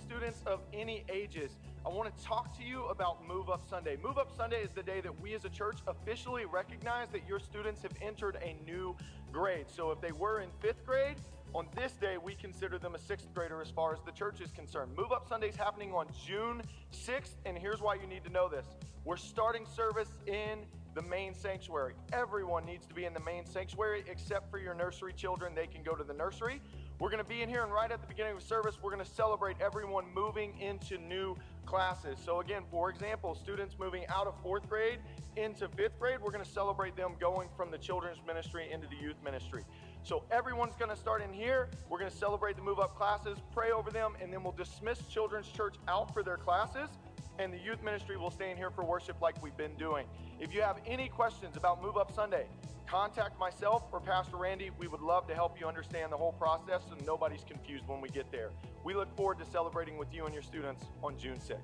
students of any ages, I want to talk to you about Move Up Sunday. Move Up Sunday is the day that we as a church officially recognize that your students have entered a new grade. So if they were in 5th grade, on this day, we consider them a 6th grader as far as the church is concerned. Move Up Sunday is happening on June 6th, and here's why you need to know this. We're starting service in the main sanctuary. Everyone needs to be in the main sanctuary except for your nursery children. They can go to the nursery. We're going to be in here, and right at the beginning of the service, we're going to celebrate everyone moving into new classes. So again, for example, students moving out of 4th grade into 5th grade, we're going to celebrate them going from the children's ministry into the youth ministry. So everyone's going to start in here. We're going to celebrate the Move Up classes, pray over them, and then we'll dismiss Children's Church out for their classes, and the youth ministry will stay in here for worship like we've been doing. If you have any questions about Move Up Sunday, contact myself or Pastor Randy. We would love to help you understand the whole process so nobody's confused when we get there. We look forward to celebrating with you and your students on June 6th.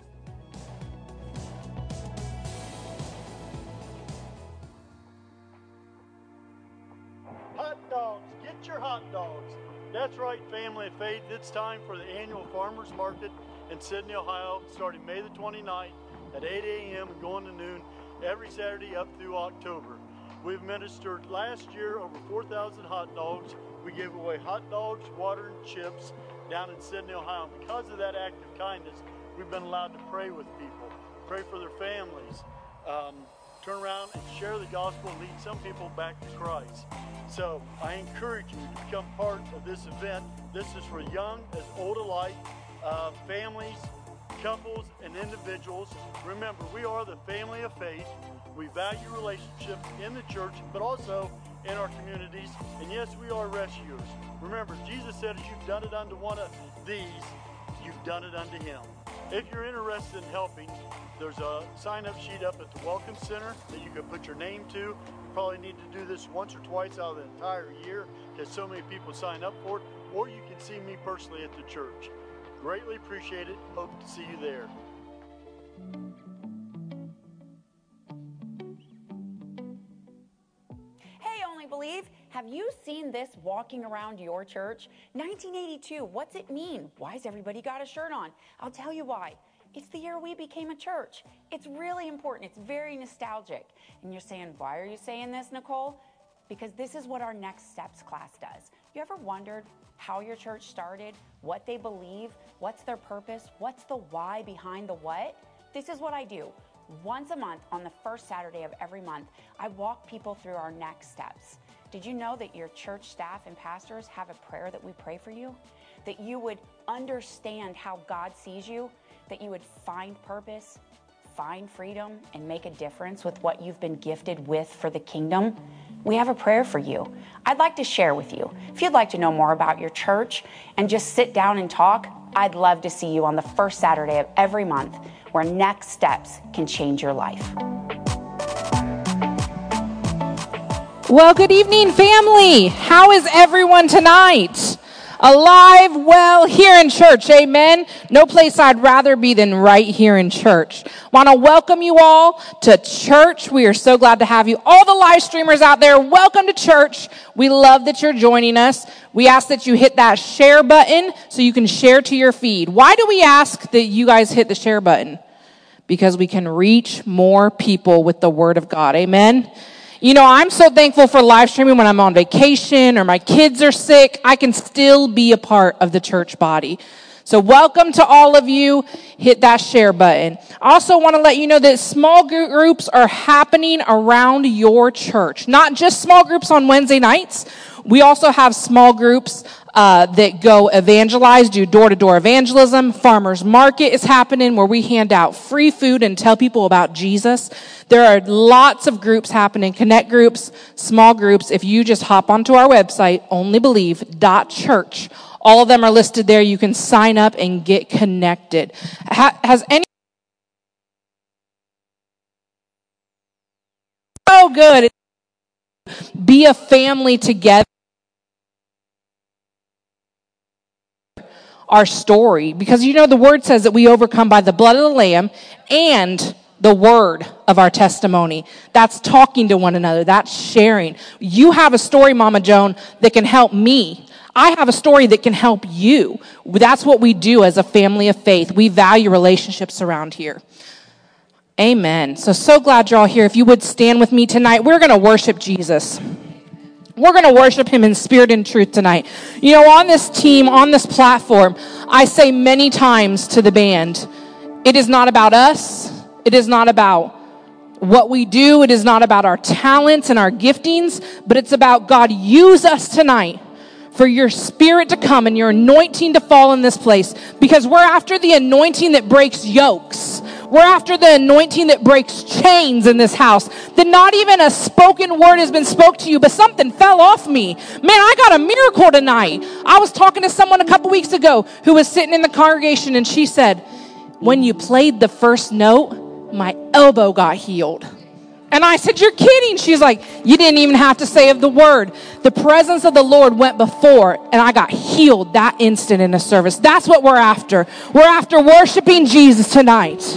Hot dogs, get your hot dogs. That's right, family of faith. It's time for the annual farmers market in Sidney, Ohio, starting May the 29th at 8 a.m. and going to noon every Saturday up through October. We've ministered last year over 4,000 hot dogs. We gave away hot dogs, water, and chips down in Sidney, Ohio. And because of that act of kindness, we've been allowed to pray with people, pray for their families, turn around and share the gospel and lead some people back to Christ. So I encourage you to become part of this event. This is for young as old alike, families, couples, and individuals. Remember, we are the family of faith. We value relationships in the church, but also in our communities. And yes, we are rescuers. Remember, Jesus said, as you've done it unto one of these, you've done it unto him. If you're interested in helping, there's a sign-up sheet up at the Welcome Center that you can put your name to. You probably need to do this once or twice out of the entire year because so many people sign up for it. Or you can see me personally at the church. Greatly appreciate it. Hope to see you there. Hey, Only Believe, have you seen this walking around your church? 1982, what's it mean? Why's everybody got a shirt on? I'll tell you why. It's the year we became a church. It's really important. It's very nostalgic. And you're saying, why are you saying this, Nicole? Because this is what our Next Steps class does. You ever wondered how your church started, what they believe, what's their purpose, what's the why behind the what? This is what I do. Once a month, on the first Saturday of every month, I walk people through our next steps. Did you know that your church staff and pastors have a prayer that we pray for you? That you would understand how God sees you, that you would find purpose, find freedom, and make a difference with what you've been gifted with for the kingdom? We have a prayer for you. I'd like to share with you. If you'd like to know more about your church and just sit down and talk, I'd love to see you on the first Saturday of every month, where Next Steps can change your life. Well, good evening, family. How is everyone tonight? Alive, well, here in church, amen? No place I'd rather be than right here in church. Want to welcome you all to church. We are so glad to have you. All the live streamers out there, welcome to church. We love that you're joining us. We ask that you hit that share button so you can share to your feed. Why do we ask that you guys hit the share button? Because we can reach more people with the word of God, amen? You know, I'm so thankful for live streaming when I'm on vacation or my kids are sick. I can still be a part of the church body. So welcome to all of you. Hit that share button. I also want to let you know that small groups are happening around your church. Not just small groups on Wednesday nights. We also have small groups that go evangelize, do door-to-door evangelism. Farmers Market is happening where we hand out free food and tell people about Jesus. There are lots of groups happening, connect groups, small groups. If you just hop onto our website, onlybelieve.church, all of them are listed there. You can sign up and get connected. Has any... So good. Be a family together. Our story, because you know the word says that we overcome by the blood of the Lamb and the word of our testimony. That's talking to one another. That's sharing. You have a story, Mama Joan, that can help me. I have a story that can help you. That's what we do as a family of faith. We value relationships around here. Amen. So glad you're all here. If you would stand with me tonight, we're going to worship Jesus. We're going to worship him in spirit and truth tonight. You know, on this team, on this platform, I say many times to the band, it is not about us. It is not about what we do. It is not about our talents and our giftings, but it's about God, use us tonight for your spirit to come and your anointing to fall in this place, because we're after the anointing that breaks yokes. We're after the anointing that breaks chains in this house. That not even a spoken word has been spoke to you, but something fell off me. Man, I got a miracle tonight. I was talking to someone a couple weeks ago who was sitting in the congregation, and she said, when you played the first note, my elbow got healed. And I said, you're kidding. She's like, you didn't even have to say of the word. The presence of the Lord went before, and I got healed that instant in a service. That's what we're after. We're after worshiping Jesus tonight.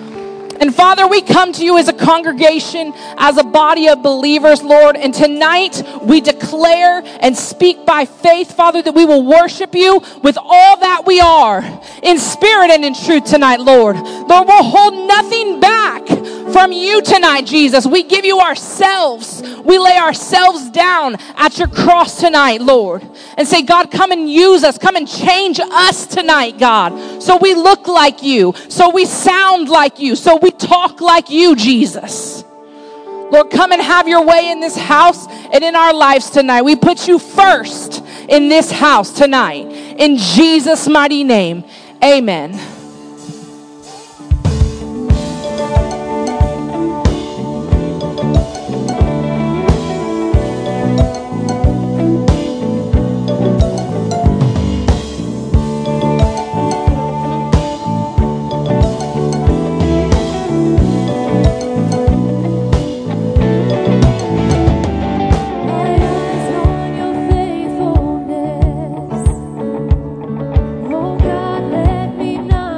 And Father, we come to you as a congregation, as a body of believers, Lord. And tonight we declare and speak by faith, Father, that we will worship you with all that we are, in spirit and in truth tonight, Lord. Lord, we'll hold nothing back from you tonight, Jesus. We give you ourselves. We lay ourselves down at your cross tonight, Lord. And say, God, come and use us. Come and change us tonight, God. So we look like you. So we sound like you. So we talk like you, Jesus. Lord, come and have your way in this house and in our lives tonight. We put you first in this house tonight. In Jesus' mighty name, amen. Oh God, let me not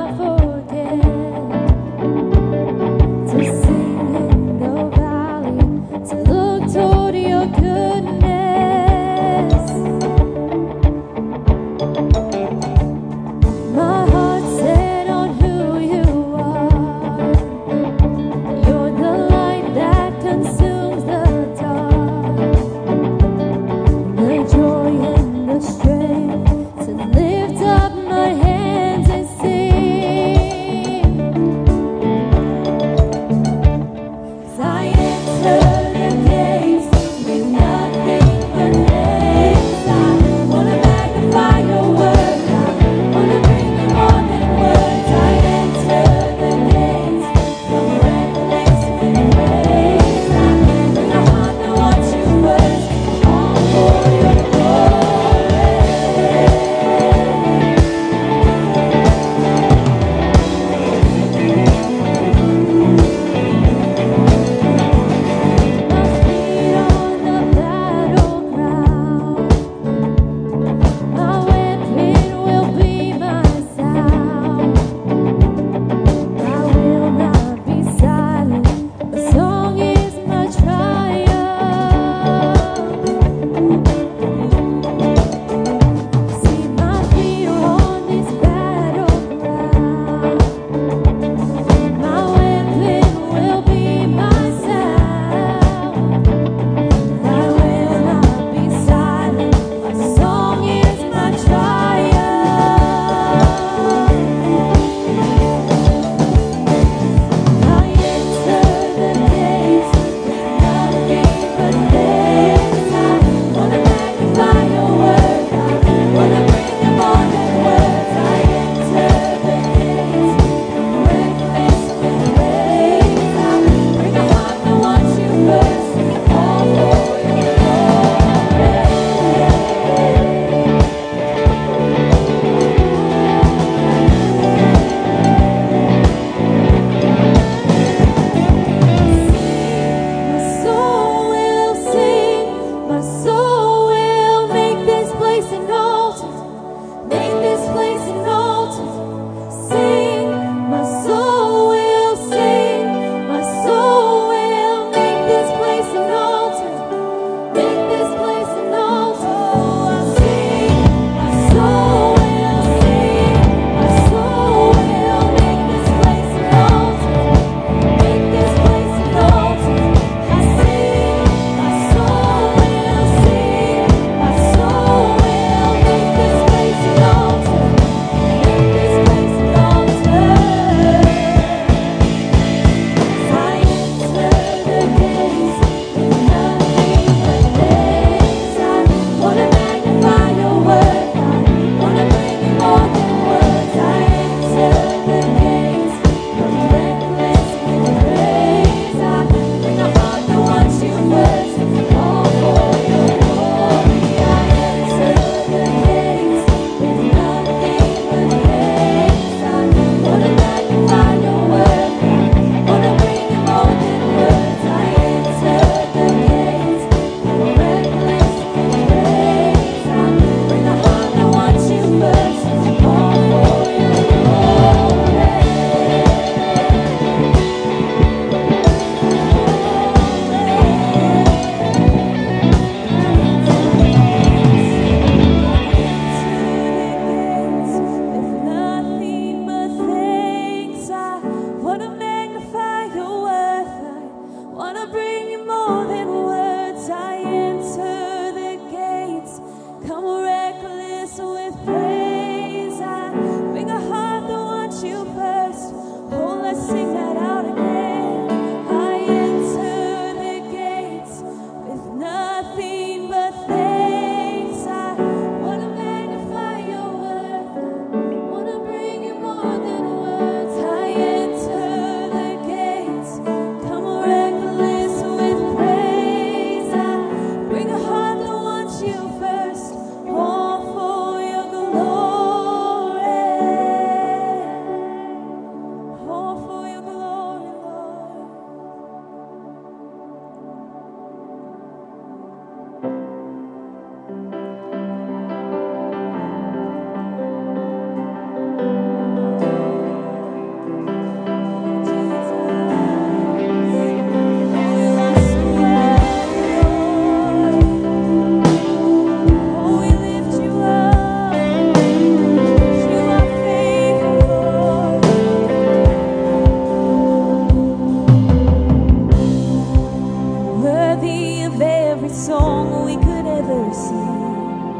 song we could ever sing.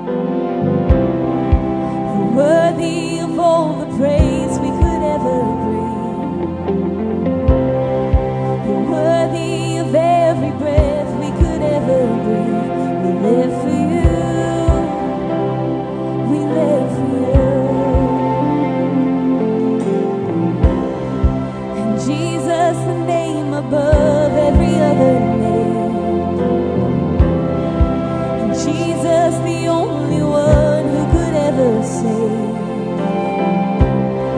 You're worthy of all the praise we could ever bring. You're worthy of every breath we could ever breathe. We live for you. We live for you. And Jesus, the name above every other name. And Jesus, the only one who could ever save.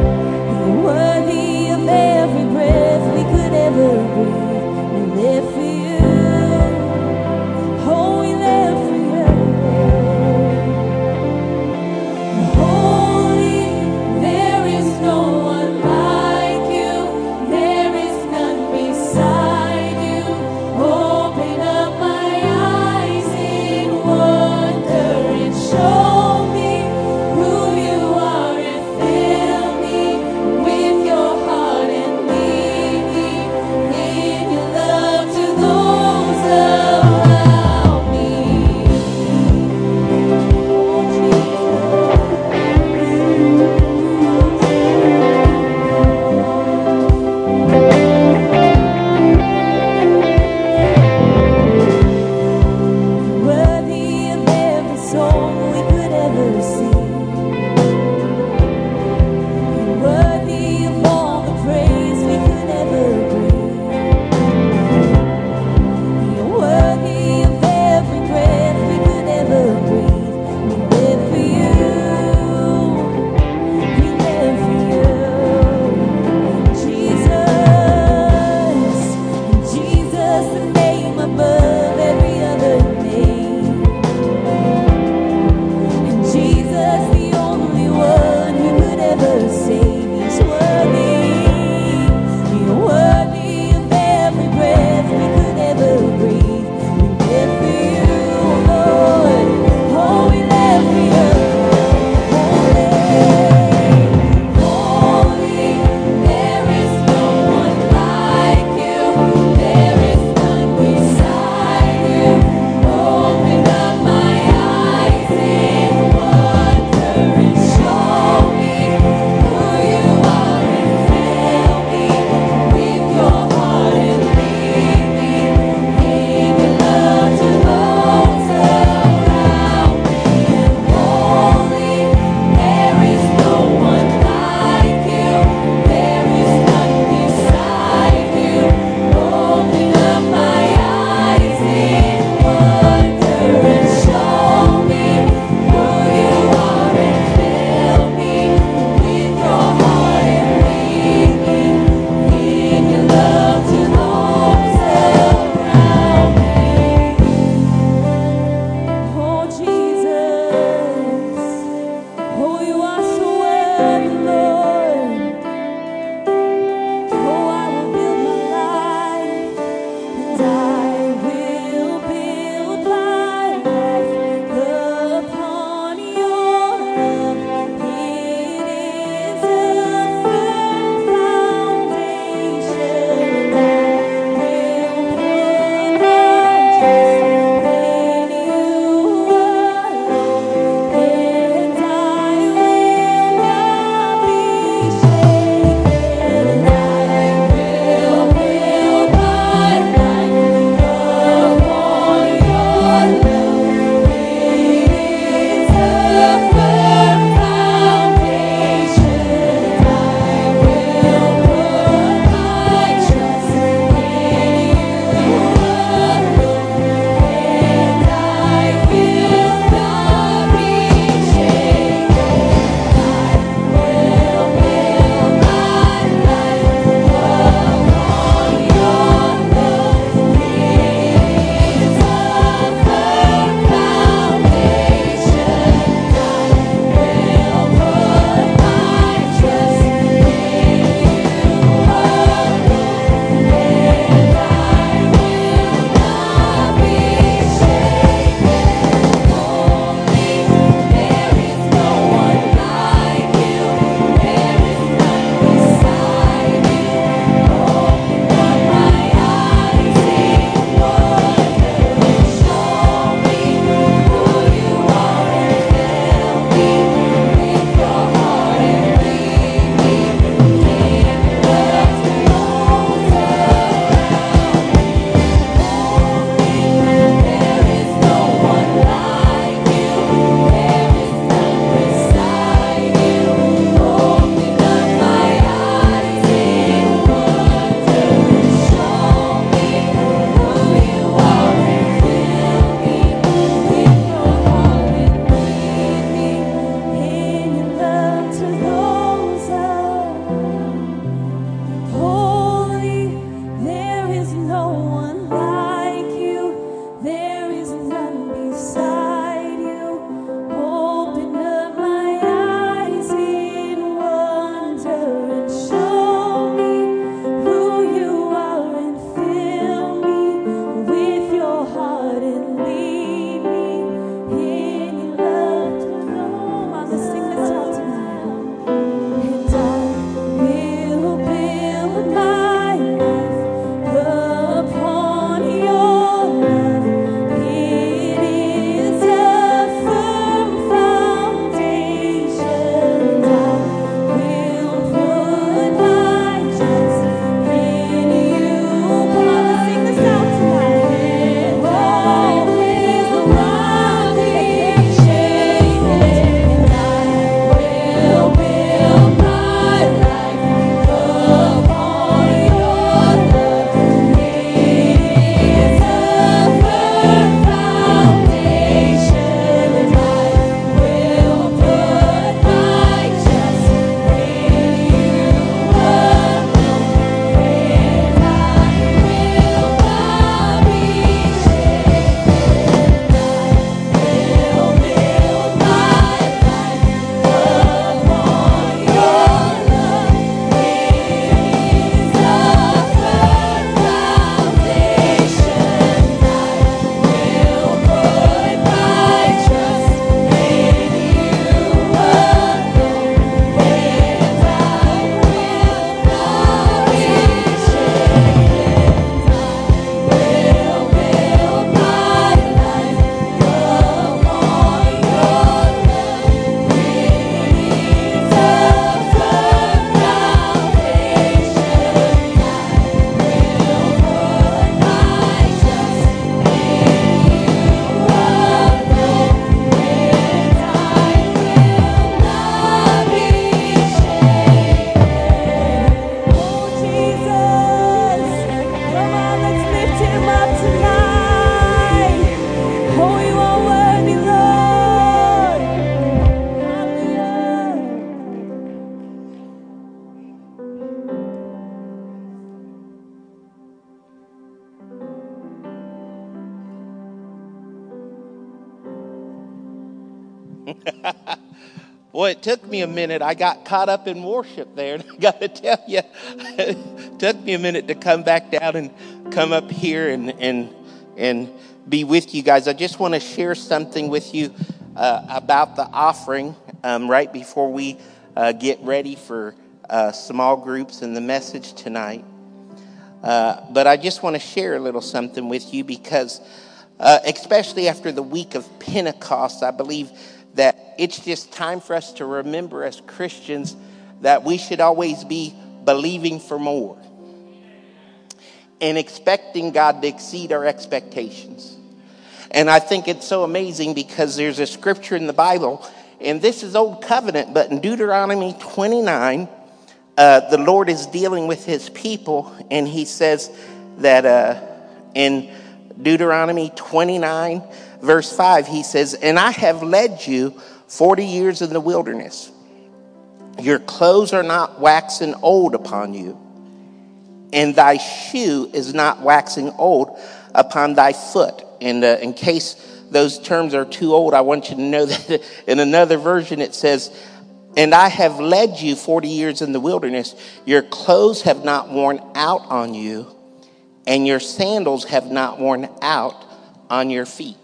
Boy, it took me a minute. I got caught up in worship there. And I got to tell you, it took me a minute to come back down and come up here and be with you guys. I just want to share something with you about the offering right before we get ready for small groups and the message tonight. But I just want to share a little something with you because especially after the week of Pentecost, I believe that it's just time for us to remember as Christians that we should always be believing for more and expecting God to exceed our expectations. And I think it's so amazing because there's a scripture in the Bible, and this is Old Covenant, but in Deuteronomy 29, the Lord is dealing with his people, and he says that in Deuteronomy 29, verse 5, he says, "And I have led you 40 years in the wilderness. Your clothes are not waxen old upon you, and thy shoe is not waxing old upon thy foot." And in case those terms are too old, I want you to know that in another version it says, "And I have led you 40 years in the wilderness. Your clothes have not worn out on you, and your sandals have not worn out on your feet."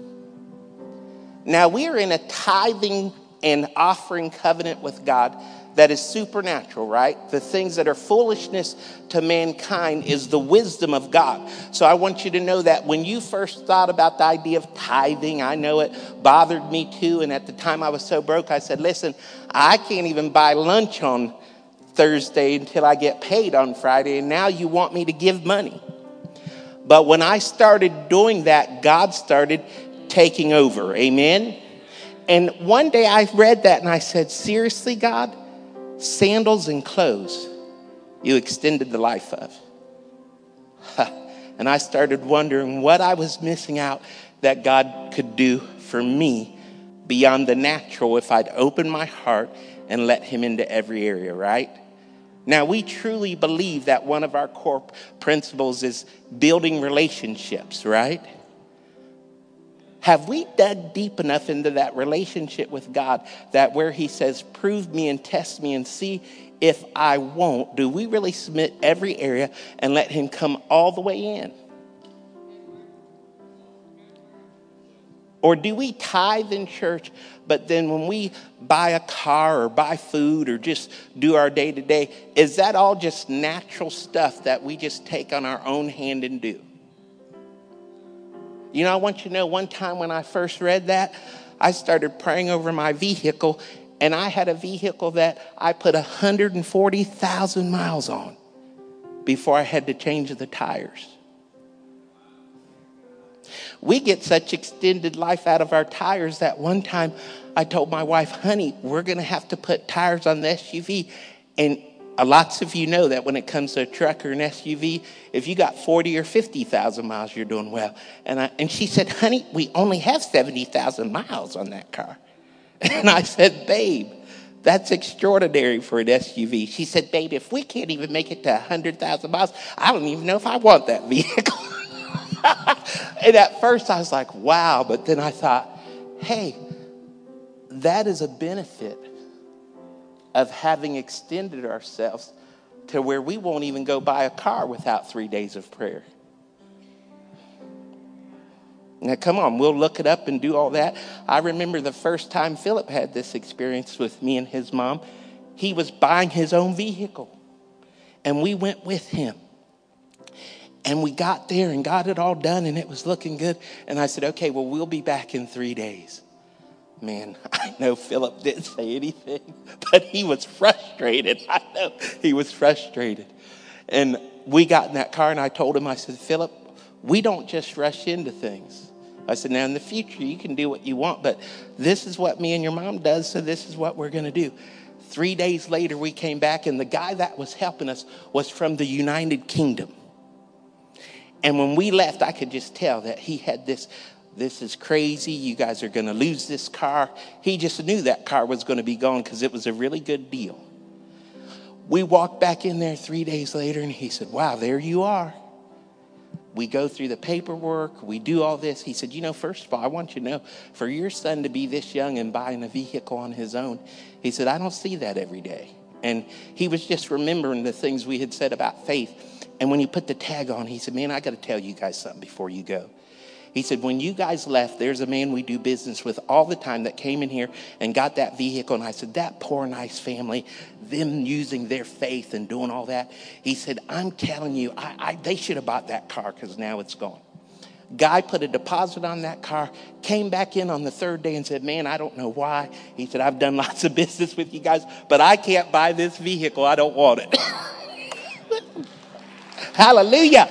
Now, we are in a tithing and offering covenant with God that is supernatural, right? The things that are foolishness to mankind is the wisdom of God. So I want you to know that when you first thought about the idea of tithing, I know it bothered me too. And at the time I was so broke, I said, listen, I can't even buy lunch on Thursday until I get paid on Friday. And now you want me to give money. But when I started doing that, God started taking over. Amen. And one day I read that and I said, seriously, God, sandals and clothes you extended the life of. And I started wondering what I was missing out that God could do for me beyond the natural if I'd open my heart and let him into every area, right? Now, we truly believe that one of our core principles is building relationships, right? Have we dug deep enough into that relationship with God that where he says, prove me and test me and see if I won't, do we really submit every area and let him come all the way in? Or do we tithe in church, but then when we buy a car or buy food or just do our day-to-day, is that all just natural stuff that we just take on our own hand and do? You know, I want you to know one time when I first read that, I started praying over my vehicle, and I had a vehicle that I put 140,000 miles on before I had to change the tires. We get such extended life out of our tires that one time I told my wife, honey, we're going to have to put tires on the SUV. And lots of you know that when it comes to a truck or an SUV, if you got 40 or 50,000 miles, you're doing well. And she said, honey, we only have 70,000 miles on that car. And I said, babe, that's extraordinary for an SUV. She said, babe, if we can't even make it to 100,000 miles, I don't even know if I want that vehicle. And at first I was like, wow. But then I thought, hey, that is a benefit of having extended ourselves to where we won't even go buy a car without 3 days of prayer. Now, come on, we'll look it up and do all that. I remember the first time Philip had this experience with me and his mom. He was buying his own vehicle, and we went with him. And we got there and got it all done, and it was looking good. And I said, okay, well, we'll be back in 3 days. Man, I know Philip didn't say anything, but he was frustrated. I know he was frustrated. And we got in that car, and I told him, I said, Philip, we don't just rush into things. I said, now in the future, you can do what you want, but this is what me and your mom does, so this is what we're going to do. 3 days later, we came back, and the guy that was helping us was from the United Kingdom. And when we left, I could just tell that he had this is crazy. You guys are going to lose this car. He just knew that car was going to be gone because it was a really good deal. We walked back in there 3 days later, and he said, wow, there you are. We go through the paperwork. We do all this. He said, first of all, I want you to know, for your son to be this young and buying a vehicle on his own, he said, I don't see that every day. And he was just remembering the things we had said about faith. And when he put the tag on, he said, man, I got to tell you guys something before you go. He said, when you guys left, there's a man we do business with all the time that came in here and got that vehicle. And I said, that poor, nice family, them using their faith and doing all that. He said, I'm telling you, they should have bought that car because now it's gone. Guy put a deposit on that car, came back in on the third day and said, man, I don't know why. He said, I've done lots of business with you guys, but I can't buy this vehicle. I don't want it. Hallelujah.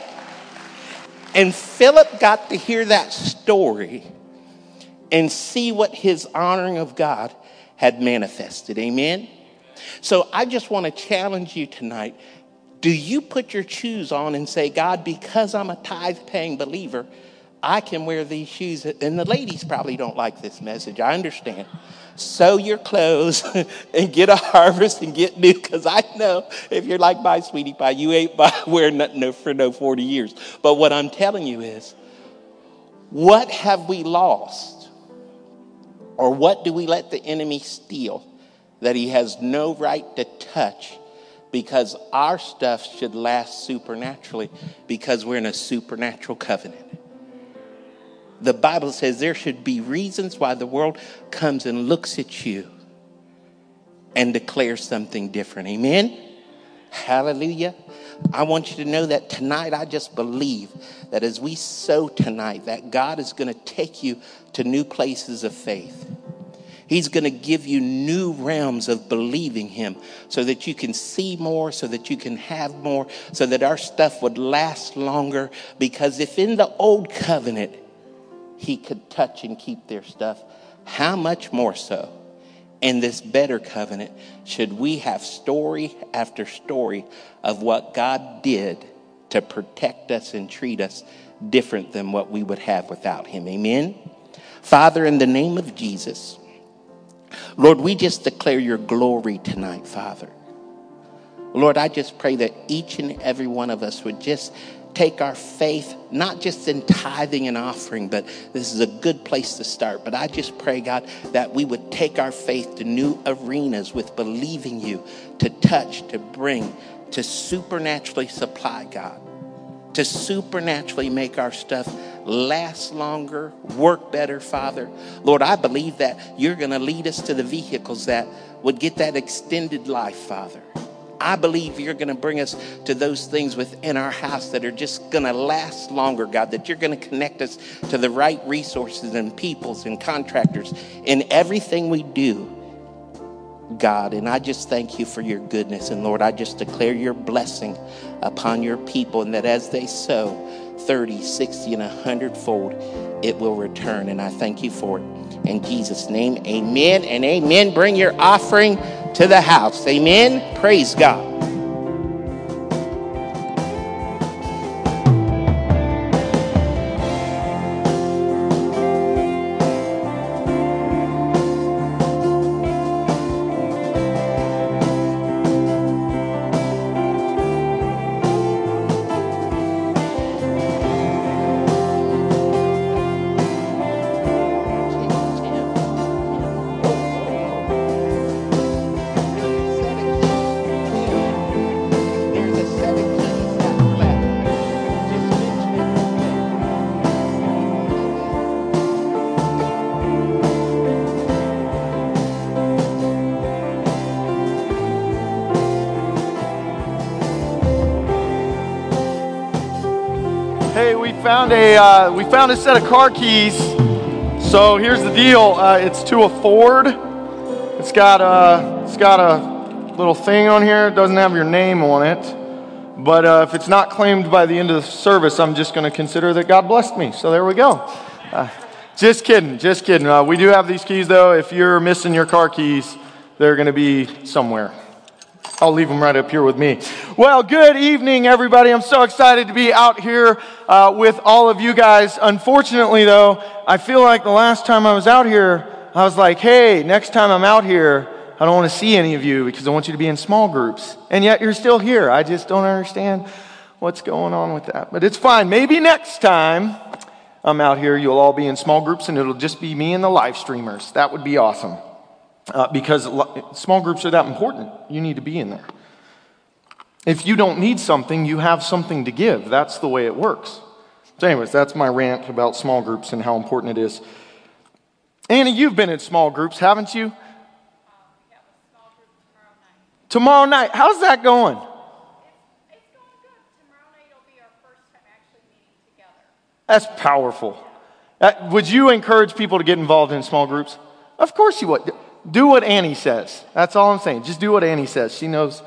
And Philip got to hear that story and see what his honoring of God had manifested. Amen? So I just want to challenge you tonight. Do you put your shoes on and say, God, because I'm a tithe-paying believer, I can wear these shoes? And the ladies probably don't like this message. I understand. Sew your clothes and get a harvest and get new, because I know if you're like my sweetie pie, you ain't wearing nothing for no 40 years. But what I'm telling you is, what have we lost? Or what do we let the enemy steal that he has no right to touch? Because our stuff should last supernaturally, because we're in a supernatural covenant. The Bible says there should be reasons why the world comes and looks at you and declares something different. Amen? Hallelujah. I want you to know that tonight, I just believe that as we sow tonight, that God is going to take you to new places of faith. He's going to give you new realms of believing him so that you can see more, so that you can have more, so that our stuff would last longer. Because if in the old covenant, he could touch and keep their stuff, how much more so in this better covenant should we have story after story of what God did to protect us and treat us different than what we would have without him. Amen? Father, in the name of Jesus, Lord, we just declare your glory tonight, Father. Lord, I just pray that each and every one of us would just take our faith, not just in tithing and offering, but this is a good place to start. But I just pray, God, that we would take our faith to new arenas with believing you to touch, to bring, to supernaturally supply, God, to supernaturally make our stuff last longer, work better, Father. Lord, I believe that you're going to lead us to the vehicles that would get that extended life, Father. I believe you're going to bring us to those things within our house that are just going to last longer, God, that you're going to connect us to the right resources and peoples and contractors in everything we do, God. And I just thank you for your goodness. And Lord, I just declare your blessing upon your people, and that as they sow 30, 60, and 100-fold, it will return. And I thank you for it. In Jesus' name, amen and amen. Bring your offering to the house. Amen. Praise God. Hey, we found a set of car keys. So here's the deal. It's to a Ford. It's got a little thing on here. It doesn't have your name on it. But if it's not claimed by the end of the service, I'm just going to consider that God blessed me. So there we go. Just kidding. We do have these keys, though. If you're missing your car keys, they're going to be somewhere. I'll leave them right up here with me. Well, good evening, everybody. I'm so excited to be out here with all of you guys. Unfortunately, though, I feel like the last time I was out here, I was like, hey, next time I'm out here, I don't want to see any of you because I want you to be in small groups. And yet you're still here. I just don't understand what's going on with that. But it's fine. Maybe next time I'm out here, you'll all be in small groups and it'll just be me and the live streamers. That would be awesome. Because small groups are that important. You need to be in there. If you don't need something, you have something to give. That's the way it works. So anyways, that's my rant about small groups and how important it is. Annie, you've been in small groups, haven't you? We have a small group tomorrow night. How's that going? It's going good. Tomorrow night will be our first time actually meeting together. That's powerful. Would you encourage people to get involved in small groups? Of course you would. Do what Annie says. That's all I'm saying. Just do what Annie says. She knows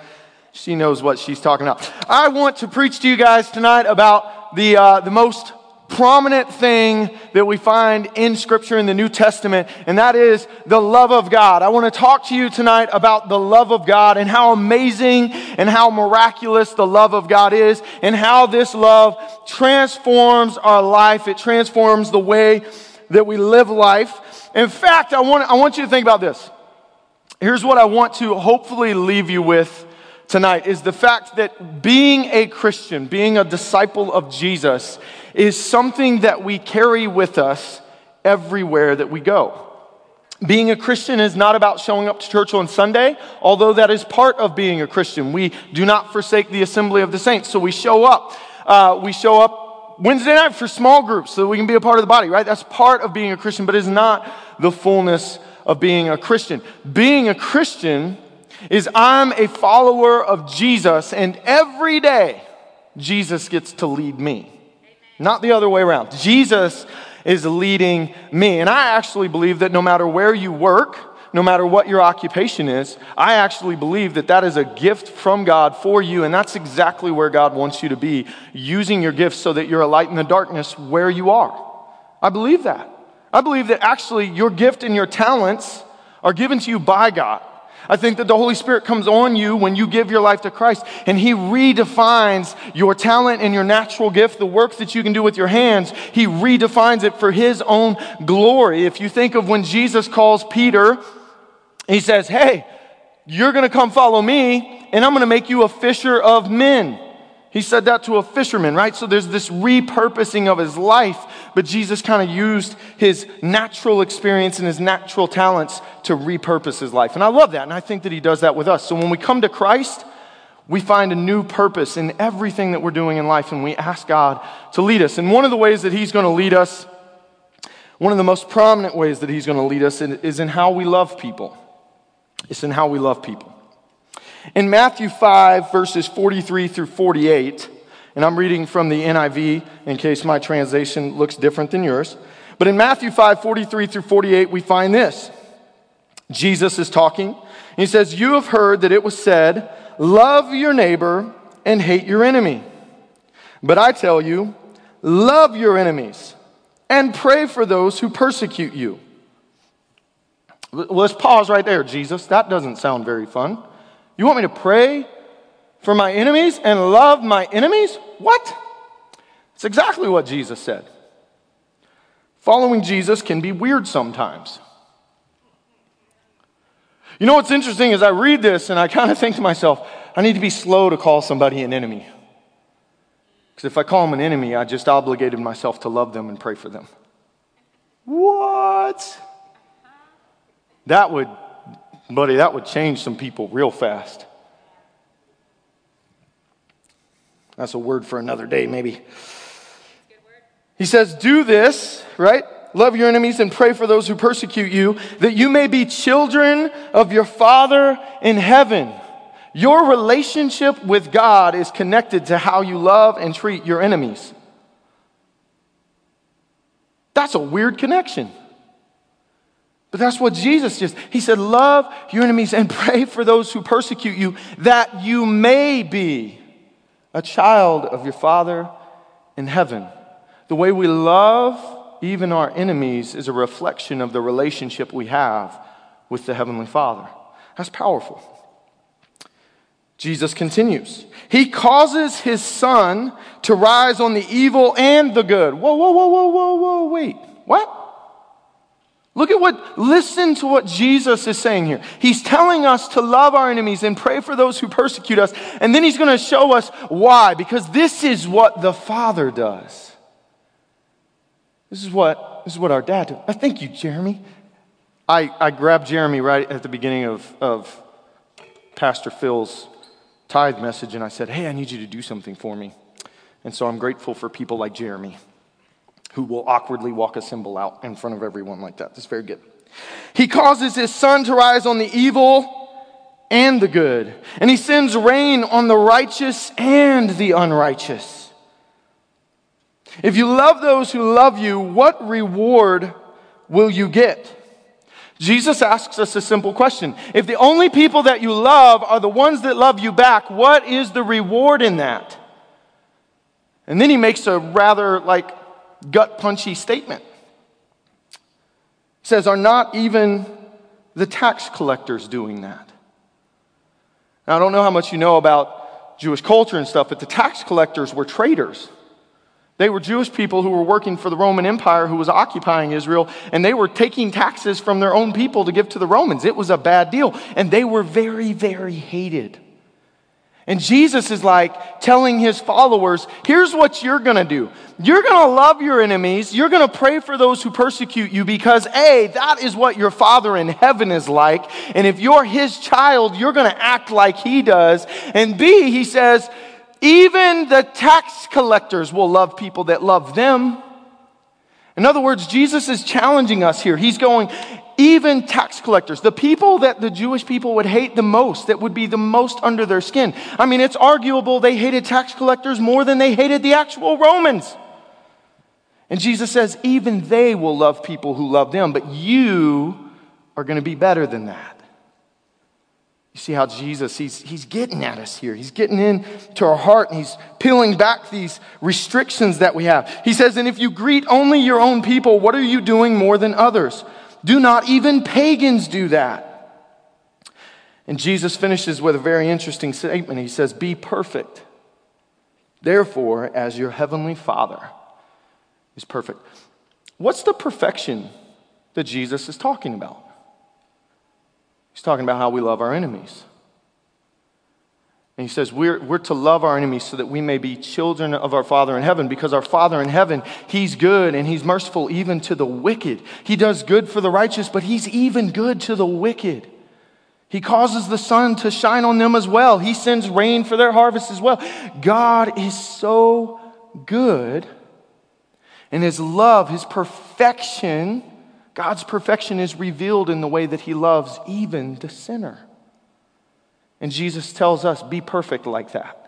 what she's talking about. I want to preach to you guys tonight about the most prominent thing that we find in Scripture in the New Testament, and that is the love of God. I want to talk to you tonight about the love of God and how amazing and how miraculous the love of God is, and how this love transforms our life. It transforms the way that we live life. In fact, I want you to think about this. Here's what I want to hopefully leave you with tonight, is the fact that being a Christian, being a disciple of Jesus, is something that we carry with us everywhere that we go. Being a Christian is not about showing up to church on Sunday, although that is part of being a Christian. We do not forsake the assembly of the saints, so we show up. We show up Wednesday night for small groups so that we can be a part of the body, right? That's part of being a Christian, but it's not the fullness of being a Christian. Being a Christian is I'm a follower of Jesus, and every day Jesus gets to lead me. Not the other way around. Jesus is leading me. And I actually believe that no matter where you work, no matter what your occupation is, I actually believe that that is a gift from God for you, and that's exactly where God wants you to be, using your gifts so that you're a light in the darkness where you are. I believe that. I believe that actually your gift and your talents are given to you by God. I think that the Holy Spirit comes on you when you give your life to Christ, and He redefines your talent and your natural gift, the work that you can do with your hands. He redefines it for His own glory. If you think of when Jesus calls Peter, He says, hey, you're going to come follow me, and I'm going to make you a fisher of men. He said that to a fisherman, right? So there's this repurposing of his life, but Jesus kind of used his natural experience and his natural talents to repurpose his life. And I love that, and I think that He does that with us. So when we come to Christ, we find a new purpose in everything that we're doing in life, and we ask God to lead us. And one of the ways that He's going to lead us, one of the most prominent ways that He's going to lead us is in how we love people. It's in how we love people. In Matthew 5, verses 43 through 48, and I'm reading from the NIV in case my translation looks different than yours. But in Matthew 5, 43 through 48, we find this. Jesus is talking, and He says, you have heard that it was said, love your neighbor and hate your enemy. But I tell you, love your enemies and pray for those who persecute you. Let's pause right there, Jesus. That doesn't sound very fun. You want me to pray for my enemies and love my enemies? What? It's exactly what Jesus said. Following Jesus can be weird sometimes. You know what's interesting is I read this and I kind of think to myself, I need to be slow to call somebody an enemy. Because if I call them an enemy, I just obligated myself to love them and pray for them. What? That would change some people real fast. That's a word for another day, maybe. He says, do this, right? Love your enemies and pray for those who persecute you, that you may be children of your Father in heaven. Your relationship with God is connected to how you love and treat your enemies. That's a weird connection. But that's what Jesus did. He said, love your enemies and pray for those who persecute you, that you may be a child of your Father in heaven. The way we love even our enemies is a reflection of the relationship we have with the Heavenly Father. That's powerful. Jesus continues. He causes His sun to rise on the evil and the good. Whoa, wait. What? Listen to what Jesus is saying here. He's telling us to love our enemies and pray for those who persecute us. And then he's going to show us why. Because this is what the Father does. This is what our dad does. Thank you, Jeremy. I grabbed Jeremy right at the beginning of Pastor Phil's tithe message. And I said, hey, I need you to do something for me. And so I'm grateful for people like Jeremy, who will awkwardly walk a symbol out in front of everyone like that. That's very good. He causes his sun to rise on the evil and the good. And he sends rain on the righteous and the unrighteous. If you love those who love you, what reward will you get? Jesus asks us a simple question. If the only people that you love are the ones that love you back, what is the reward in that? And then he makes a rather gut-punchy statement. He says, are not even the tax collectors doing that? Now, I don't know how much you know about Jewish culture and stuff, but the tax collectors were traitors. They were Jewish people who were working for the Roman Empire who was occupying Israel, and they were taking taxes from their own people to give to the Romans. It was a bad deal, and they were very, very hated. And Jesus is telling his followers, here's what you're going to do. You're going to love your enemies. You're going to pray for those who persecute you because A, that is what your Father in heaven is like. And if you're his child, you're going to act like he does. And B, he says, even the tax collectors will love people that love them. In other words, Jesus is challenging us here. He's going, even tax collectors, the people that the Jewish people would hate the most, that would be the most under their skin. I mean, it's arguable they hated tax collectors more than they hated the actual Romans. And Jesus says, even they will love people who love them, but you are going to be better than that. You see how Jesus, he's getting at us here. He's getting into our heart and he's peeling back these restrictions that we have. He says, and if you greet only your own people, what are you doing more than others? Do not even pagans do that? And Jesus finishes with a very interesting statement. He says, be perfect. Therefore, as your heavenly Father is perfect. What's the perfection that Jesus is talking about? He's talking about how we love our enemies. And he says we're to love our enemies so that we may be children of our Father in heaven, because our Father in heaven, he's good and he's merciful even to the wicked. He does good for the righteous, but he's even good to the wicked. He causes the sun to shine on them as well. He sends rain for their harvest as well. God is so good, and his love, his perfection, God's perfection is revealed in the way that he loves even the sinner. And Jesus tells us, be perfect like that.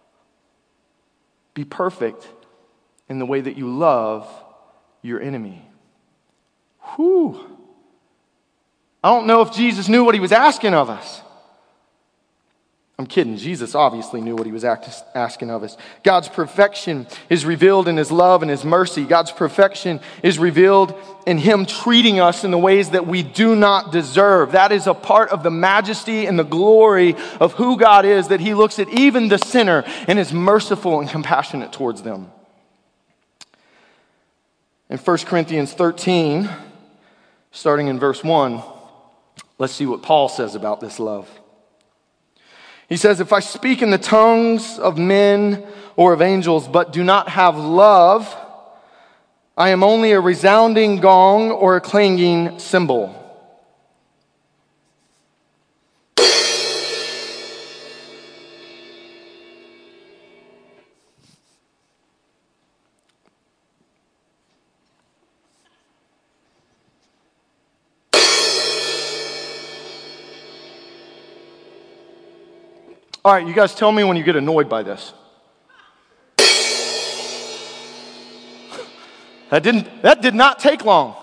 Be perfect in the way that you love your enemy. Whew. I don't know if Jesus knew what he was asking of us. I'm kidding. Jesus obviously knew what he was asking of us. God's perfection is revealed in his love and his mercy. God's perfection is revealed in him treating us in the ways that we do not deserve. That is a part of the majesty and the glory of who God is, that he looks at even the sinner and is merciful and compassionate towards them. In 1 Corinthians 13, starting in verse 1, let's see what Paul says about this love. He says, if I speak in the tongues of men or of angels, but do not have love, I am only a resounding gong or a clanging cymbal. All right, you guys tell me when you get annoyed by this. That did not take long.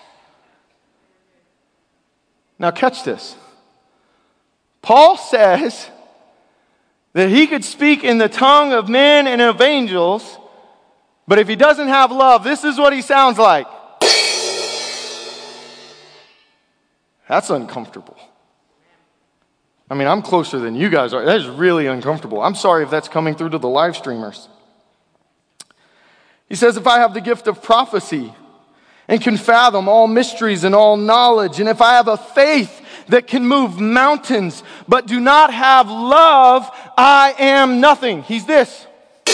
Now catch this. Paul says that he could speak in the tongue of men and of angels, but if he doesn't have love, this is what he sounds like. That's uncomfortable. I mean, I'm closer than you guys are. That is really uncomfortable. I'm sorry if that's coming through to the live streamers. He says, if I have the gift of prophecy and can fathom all mysteries and all knowledge, and if I have a faith that can move mountains but do not have love, I am nothing. He's this.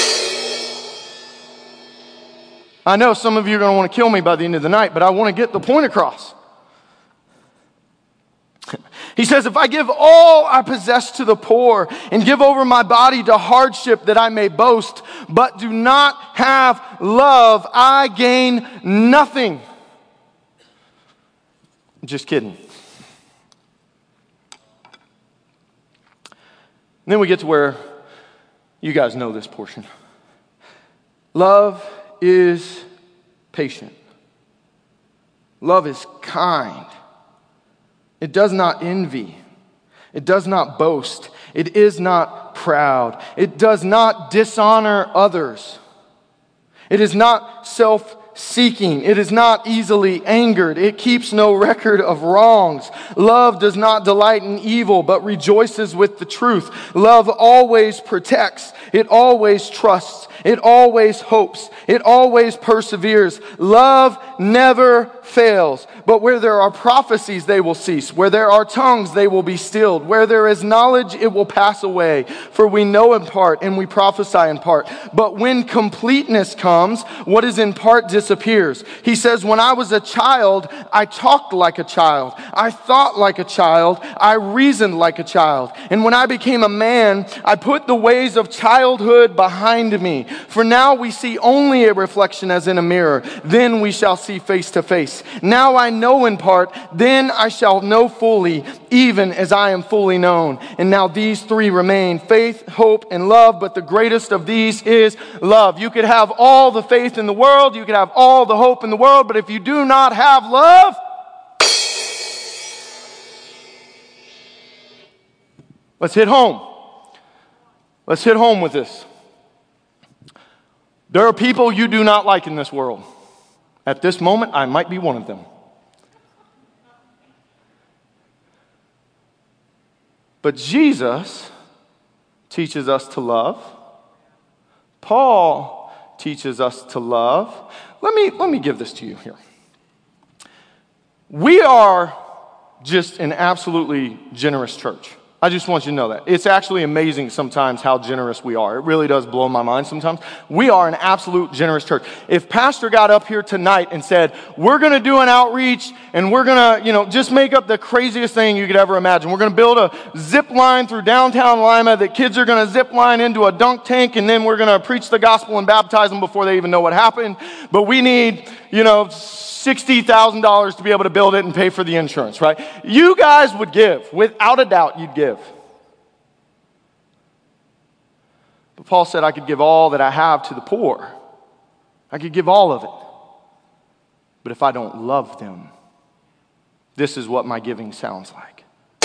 I know some of you are going to want to kill me by the end of the night, but I want to get the point across. He says, if I give all I possess to the poor and give over my body to hardship that I may boast, but do not have love, I gain nothing. Just kidding. And then we get to where you guys know this portion. Love is patient. Love is kind. It does not envy. It does not boast. It is not proud. It does not dishonor others. It is not self-seeking. It is not easily angered. It keeps no record of wrongs. Love does not delight in evil, but rejoices with the truth. Love always protects. It always trusts. It always hopes. It always perseveres. Love never fails. But where there are prophecies, they will cease. Where there are tongues, they will be stilled. Where there is knowledge, it will pass away. For we know in part and we prophesy in part. But when completeness comes, what is in part disappears. He says, when I was a child, I talked like a child. I thought like a child. I reasoned like a child. And when I became a man, I put the ways of childhood behind me. For now we see only a reflection as in a mirror. Then we shall see face to face. Now I know in part, then I shall know fully, even as I am fully known. And now these three remain, faith, hope, and love, but the greatest of these is love. You could have all the faith in the world, you could have all the hope in the world, but if you do not have love, let's hit home. Let's hit home with this. There are people you do not like in this world. At this moment, I might be one of them. But Jesus teaches us to love. Paul teaches us to love. Let me give this to you here. We are just an absolutely generous church. I just want you to know that. It's actually amazing sometimes how generous we are. It really does blow my mind sometimes. We are an absolute generous church. If Pastor got up here tonight and said, we're going to do an outreach and we're going to, just make up the craziest thing you could ever imagine. We're going to build a zip line through downtown Lima that kids are going to zip line into a dunk tank and then we're going to preach the gospel and baptize them before they even know what happened. But we need, $60,000 to be able to build it and pay for the insurance, right? You guys would give. Without a doubt, you'd give. But Paul said, I could give all that I have to the poor. I could give all of it. But if I don't love them, this is what my giving sounds like.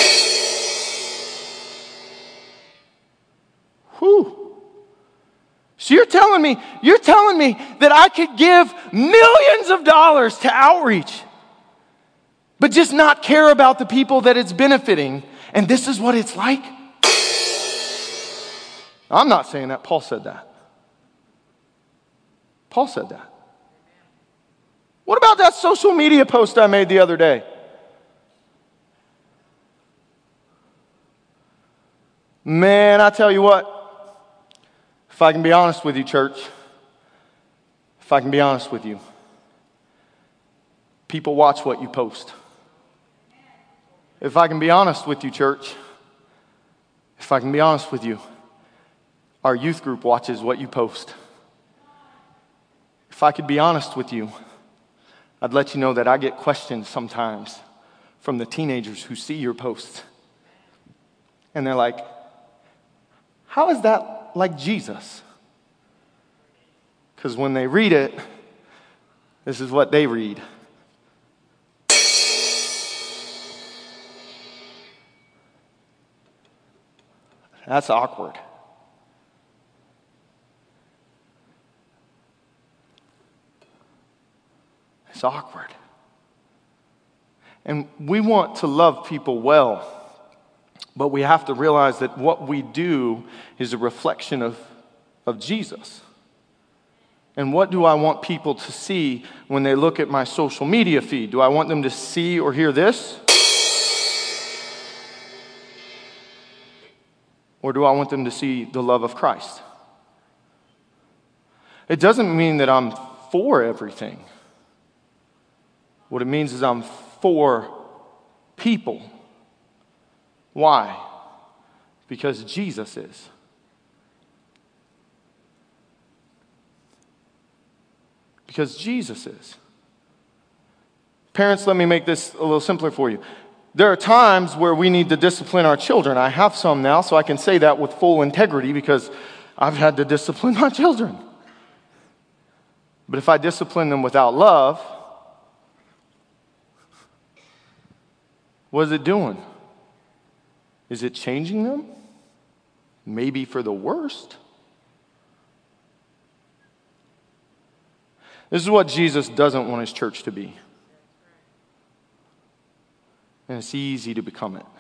Whew. So you're telling me that I could give millions of dollars to outreach, but just not care about the people that it's benefiting, and this is what it's like? I'm not saying that. Paul said that. Paul said that. What about that social media post I made the other day? Man, I tell you what. If I can be honest with you, church, people watch what you post. If I can be honest with you, church, our youth group watches what you post. If I could be honest with you, I'd let you know that I get questions sometimes from the teenagers who see your posts. And they're like, how is that like Jesus? Because when they read it, this is what they read. That's awkward. It's awkward. And we want to love people well, but we have to realize that what we do is a reflection of Jesus. And what do I want people to see when they look at my social media feed? Do I want them to see or hear this? Or do I want them to see the love of Christ? It doesn't mean that I'm for everything. What it means is I'm for people. Why? Because Jesus is. Because Jesus is. Parents, let me make this a little simpler for you. There are times where we need to discipline our children. I have some now, so I can say that with full integrity because I've had to discipline my children. But if I discipline them without love, what is it doing? Is it changing them? Maybe for the worst. This is what Jesus doesn't want his church to be. And it's easy to become it.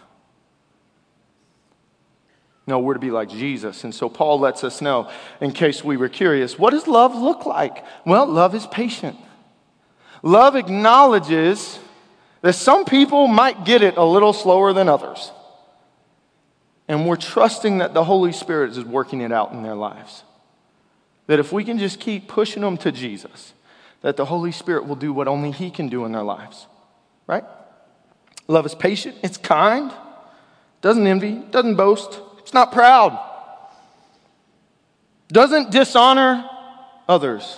No, we're to be like Jesus. And so Paul lets us know, in case we were curious, what does love look like? Well, love is patient. Love acknowledges that some people might get it a little slower than others. And we're trusting that the Holy Spirit is working it out in their lives. That if we can just keep pushing them to Jesus, that the Holy Spirit will do what only He can do in their lives. Right? Love is patient. It's kind. Doesn't envy. Doesn't boast. It's not proud. Doesn't dishonor others.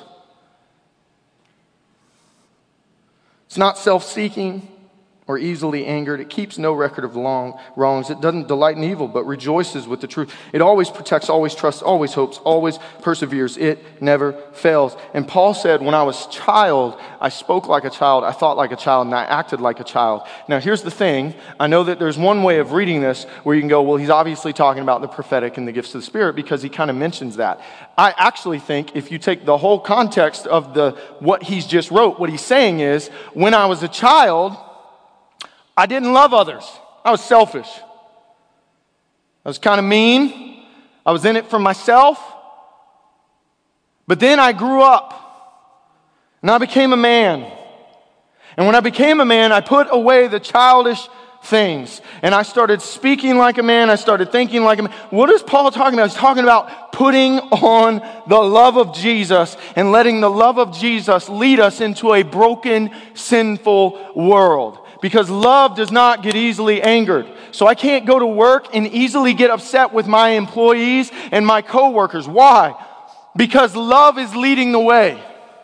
It's not self-seeking or easily angered. It keeps no record of wrongs. It doesn't delight in evil, but rejoices with the truth. It always protects, always trusts, always hopes, always perseveres. It never fails. And Paul said, when I was a child, I spoke like a child, I thought like a child, and I acted like a child. Now, here's the thing. I know that there's one way of reading this where you can go, well, he's obviously talking about the prophetic and the gifts of the Spirit because he kind of mentions that. I actually think if you take the whole context of what he's just wrote, what he's saying is, when I was a child, I didn't love others. I was selfish. I was kind of mean. I was in it for myself. But then I grew up and I became a man. And when I became a man, I put away the childish things. And I started speaking like a man. I started thinking like a man. What is Paul talking about? He's talking about putting on the love of Jesus and letting the love of Jesus lead us into a broken, sinful world. Because love does not get easily angered. So I can't go to work and easily get upset with my employees and my coworkers. Why? Because love is leading the way.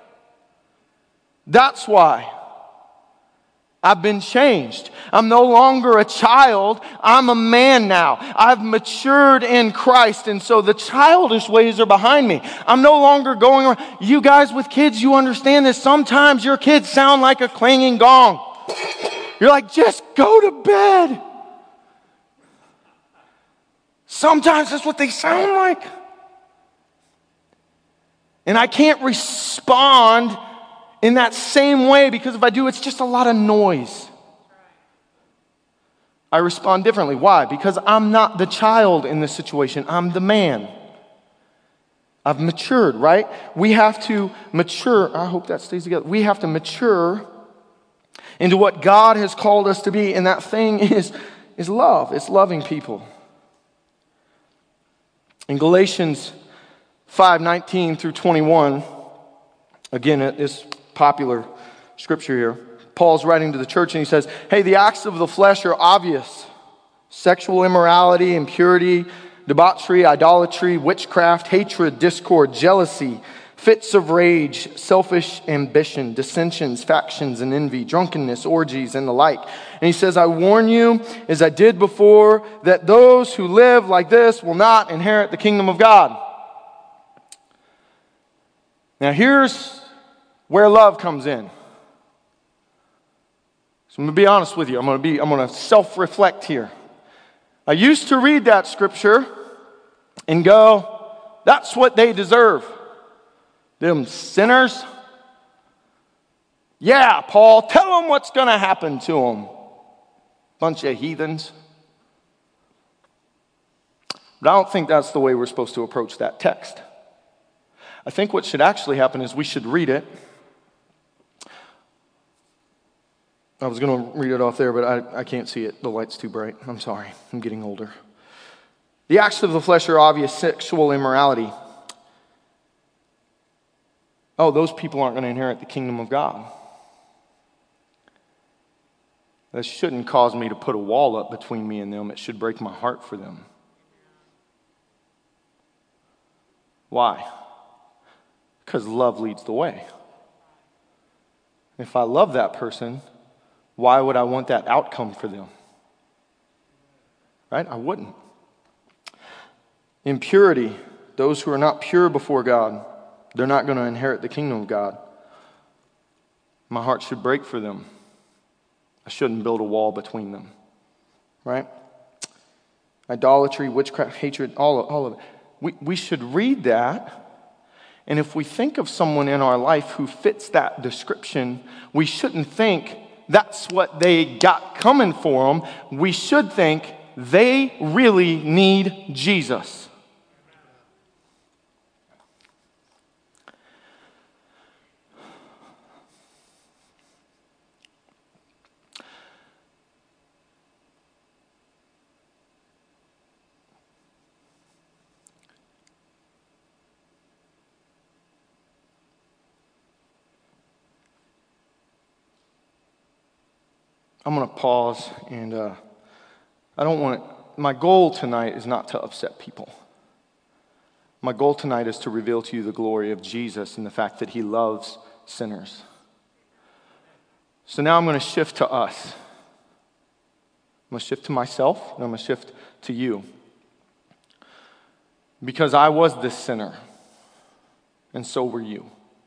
That's why. I've been changed. I'm no longer a child. I'm a man now. I've matured in Christ, and so the childish ways are behind me. I'm no longer going around. You guys with kids, you understand this. Sometimes your kids sound like a clanging gong. You're like, just go to bed. Sometimes that's what they sound like. And I can't respond in that same way because if I do, it's just a lot of noise. I respond differently. Why? Because I'm not the child in this situation. I'm the man. I've matured, right? We have to mature. I hope that stays together. We have to mature into what God has called us to be, and that thing is love. It's loving people. In Galatians 5:19 through 21, again, this popular scripture here, Paul's writing to the church and he says, hey, the acts of the flesh are obvious. Sexual immorality, impurity, debauchery, idolatry, witchcraft, hatred, discord, jealousy, fits of rage, selfish ambition, dissensions, factions, and envy, drunkenness, orgies, and the like. And he says, I warn you, as I did before, that those who live like this will not inherit the kingdom of God. Now here's where love comes in. So I'm going to be honest with you. I'm going to self-reflect here. I used to read that scripture and go, that's what they deserve. Them sinners. Yeah, Paul, tell them what's going to happen to them. Bunch of heathens. But I don't think that's the way we're supposed to approach that text. I think what should actually happen is we should read it. I was going to read it off there, but I can't see it. The light's too bright. I'm sorry. I'm getting older. The acts of the flesh are obvious: sexual immorality. Oh, those people aren't going to inherit the kingdom of God. That shouldn't cause me to put a wall up between me and them. It should break my heart for them. Why? Because love leads the way. If I love that person, why would I want that outcome for them? Right? I wouldn't. Impurity. Those who are not pure before God, they're not going to inherit the kingdom of God. My heart should break for them. I shouldn't build a wall between them. Right? Idolatry, witchcraft, hatred, all of it. We should read that. And if we think of someone in our life who fits that description, we shouldn't think that's what they got coming for them. We should think they really need Jesus. I'm going to pause, and my goal tonight is not to upset people. My goal tonight is to reveal to you the glory of Jesus and the fact that he loves sinners. So now I'm going to shift to us. I'm going to shift to myself, and I'm going to shift to you. Because I was this sinner, and so were you.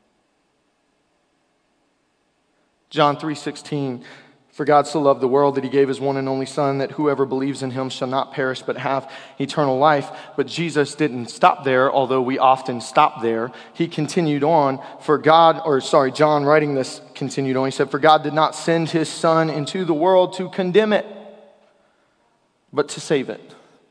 John 3:16, for God so loved the world that he gave his one and only Son, that whoever believes in him shall not perish but have eternal life. But Jesus didn't stop there, although we often stop there. He continued on. John writing this continued on. He said, for God did not send his Son into the world to condemn it, but to save it.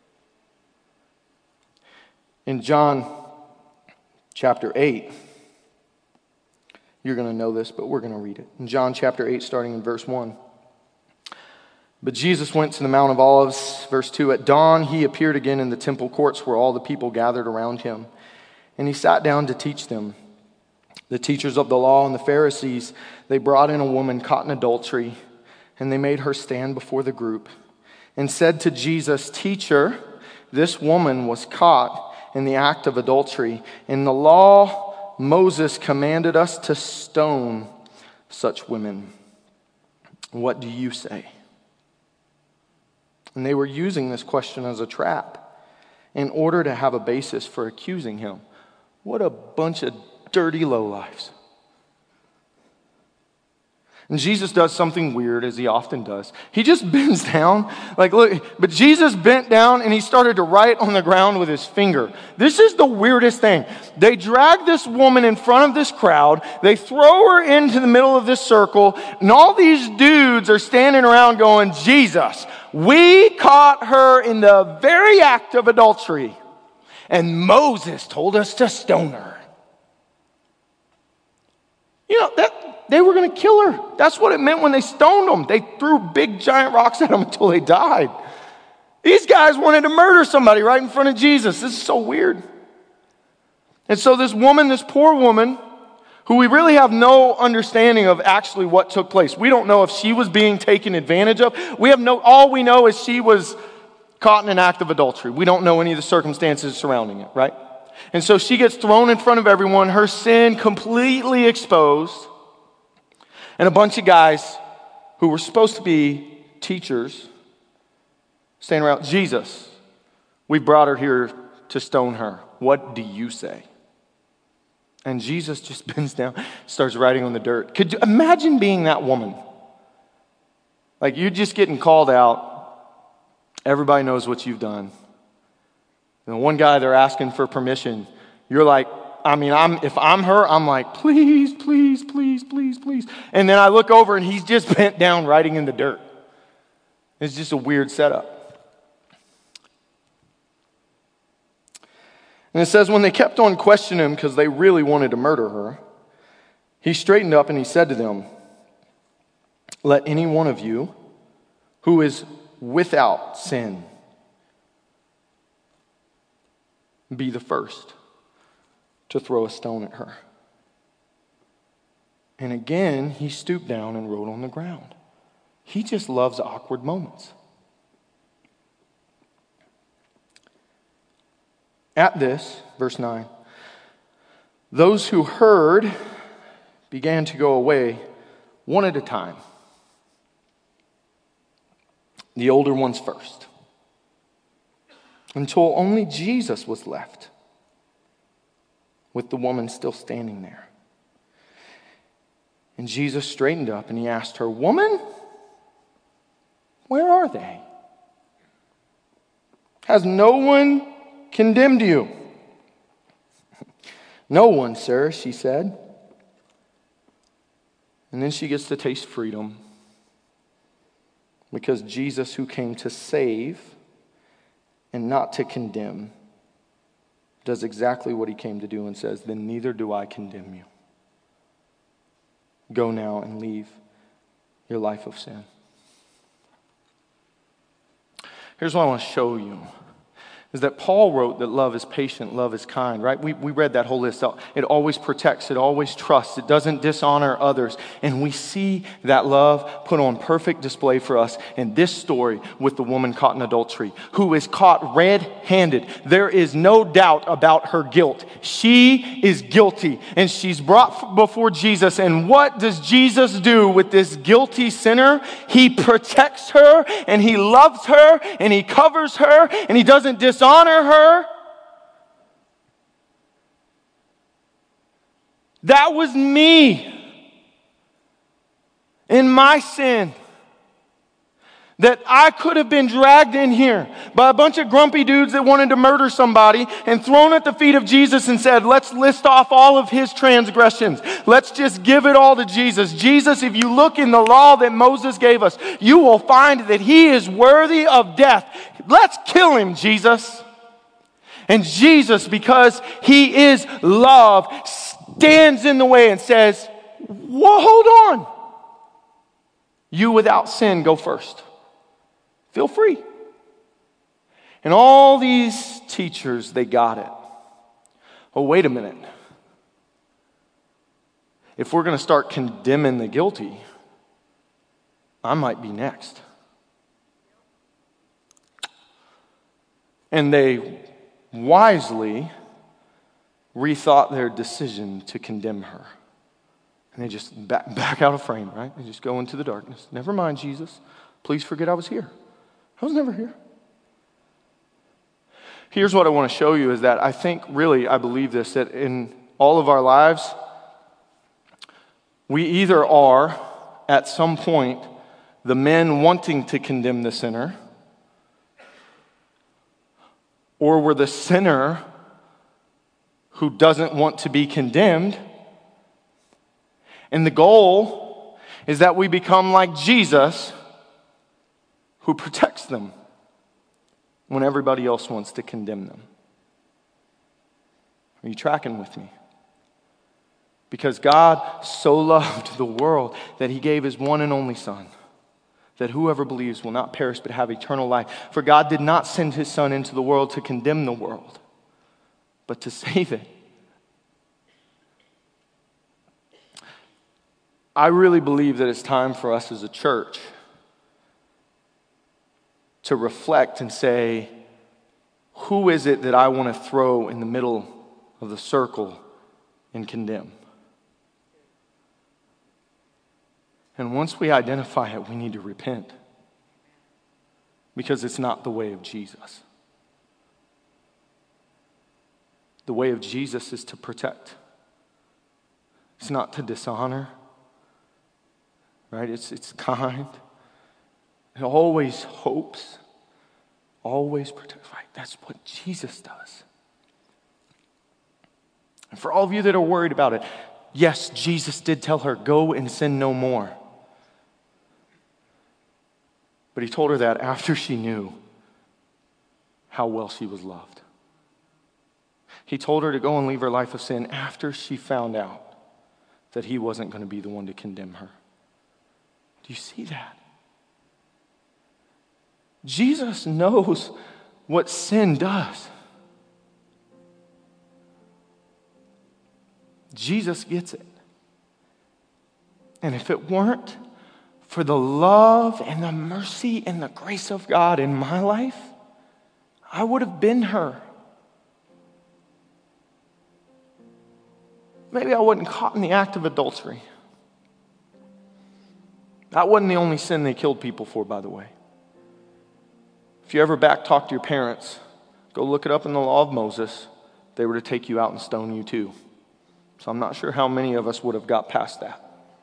In John chapter 8, you're going to know this, but we're going to read it. In John chapter 8, starting in verse 1. But Jesus went to the Mount of Olives, verse 2. At dawn, he appeared again in the temple courts where all the people gathered around him. And he sat down to teach them. The teachers of the law and the Pharisees, they brought in a woman caught in adultery, and they made her stand before the group and said to Jesus, Teacher, this woman was caught in the act of adultery. In the law, Moses commanded us to stone such women. What do you say? And they were using this question as a trap in order to have a basis for accusing him. What a bunch of dirty lowlifes. And Jesus does something weird, as he often does. He just bends down. But Jesus bent down and he started to write on the ground with his finger. This is the weirdest thing. They drag this woman in front of this crowd. They throw her into the middle of this circle. And all these dudes are standing around going, Jesus, we caught her in the very act of adultery. And Moses told us to stone her. You know, they were going to kill her. That's what it meant when they stoned them. They threw big giant rocks at them until they died. These guys wanted to murder somebody right in front of Jesus. This is so weird. And so this woman, this poor woman, who we really have no understanding of actually what took place. We don't know if she was being taken advantage of. All we know is she was caught in an act of adultery. We don't know any of the circumstances surrounding it, right? And so she gets thrown in front of everyone, her sin completely exposed. And a bunch of guys who were supposed to be teachers standing around, Jesus, we brought her here to stone her. What do you say? And Jesus just bends down, starts writing on the dirt. Could you imagine being that woman? Like, you're just getting called out. Everybody knows what you've done. And one guy, they're asking for permission. You're like, if I'm her, I'm like, please, please, please, please, please. And then I look over and he's just bent down writing in the dirt. It's just a weird setup. And it says, when they kept on questioning him because they really wanted to murder her, he straightened up and he said to them, let any one of you who is without sin be the first to throw a stone at her. And again, he stooped down and wrote on the ground. He just loves awkward moments. At this, verse 9, those who heard began to go away one at a time. The older ones first. Until only Jesus was left, with the woman still standing there. And Jesus straightened up and he asked her, woman, where are they? Has no one condemned you? No one, sir, she said. And then she gets to taste freedom. Because Jesus, who came to save and not to condemn, does exactly what he came to do and says, then neither do I condemn you. Go now and leave your life of sin. Here's what I want to show you. Is that Paul wrote that love is patient, love is kind, right? We read that whole list. It always protects, it always trusts, it doesn't dishonor others. And we see that love put on perfect display for us in this story with the woman caught in adultery, who is caught red-handed. There is no doubt about her guilt. She is guilty, and she's brought before Jesus. And what does Jesus do with this guilty sinner? He protects her, and he loves her, and he covers her, and he doesn't dishonor her. That was me in my sin. That I could have been dragged in here by a bunch of grumpy dudes that wanted to murder somebody and thrown at the feet of Jesus and said, let's list off all of his transgressions. Let's just give it all to Jesus. Jesus, if you look in the law that Moses gave us, you will find that he is worthy of death. Let's kill him, Jesus. And Jesus, because he is love, stands in the way and says, whoa, hold on. You without sin, go first. Feel free. And all these teachers, they got it. Oh, wait a minute. If we're going to start condemning the guilty, I might be next. And they wisely rethought their decision to condemn her. And they just back out of frame, right? They just go into the darkness. Never mind, Jesus. Please forget I was here. I was never here. Here's what I want to show you is that I believe this, that in all of our lives, we either are, at some point, the men wanting to condemn the sinner, or we're the sinner who doesn't want to be condemned. And the goal is that we become like Jesus, who protects them when everybody else wants to condemn them. Are you tracking with me? Because God so loved the world that he gave his one and only Son, that whoever believes will not perish but have eternal life. For God did not send his Son into the world to condemn the world, but to save it. I really believe that it's time for us as a church to reflect and say, who is it that I want to throw in the middle of the circle and condemn? And once we identify it, we need to repent. Because it's not the way of Jesus. The way of Jesus is to protect. It's not to dishonor. Right? It's kind. It always hopes. Always protects. Right? That's what Jesus does. And for all of you that are worried about it, yes, Jesus did tell her, go and sin no more. But he told her that after she knew how well she was loved. He told her to go and leave her life of sin after she found out that he wasn't going to be the one to condemn her. Do you see that? Jesus knows what sin does. Jesus gets it. And if it weren't for the love and the mercy and the grace of God in my life, I would have been her. Maybe I wasn't caught in the act of adultery. That wasn't the only sin they killed people for, by the way. If you ever backtalk to your parents, go look it up in the law of Moses. They were to take you out and stone you too. So I'm not sure how many of us would have got past that.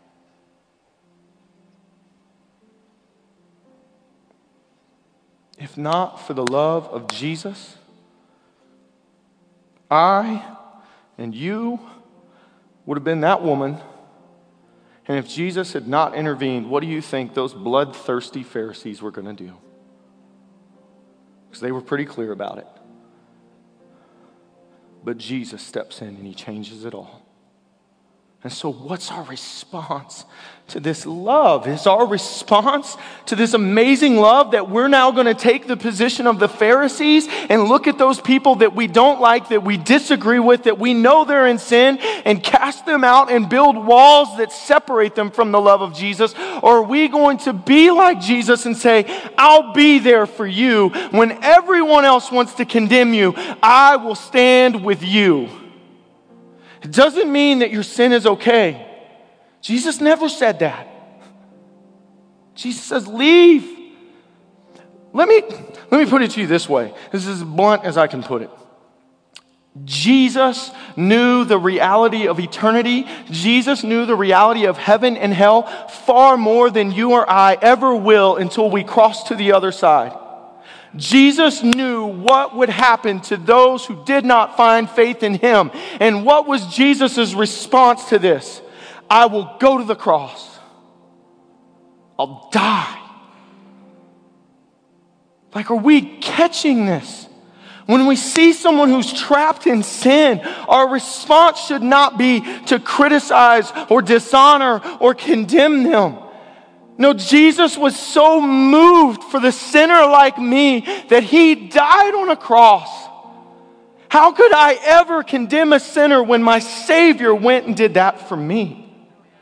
If not for the love of Jesus, I and you would have been that woman. And if Jesus had not intervened, what do you think those bloodthirsty Pharisees were going to do? Because they were pretty clear about it. But Jesus steps in and he changes it all. And so what's our response to this love? Is our response to this amazing love that we're now going to take the position of the Pharisees and look at those people that we don't like, that we disagree with, that we know they're in sin, and cast them out and build walls that separate them from the love of Jesus? Or are we going to be like Jesus and say, I'll be there for you when everyone else wants to condemn you? I will stand with you. It doesn't mean that your sin is okay. Jesus never said that. Jesus says, leave. Let me put it to you this way. This is as blunt as I can put it. Jesus knew the reality of eternity. Jesus knew the reality of heaven and hell far more than you or I ever will until we cross to the other side. Jesus knew what would happen to those who did not find faith in him. And what was Jesus' response to this? I will go to the cross. I'll die. Like, are we catching this? When we see someone who's trapped in sin, our response should not be to criticize or dishonor or condemn them. No, Jesus was so moved for the sinner like me that he died on a cross. How could I ever condemn a sinner when my Savior went and did that for me?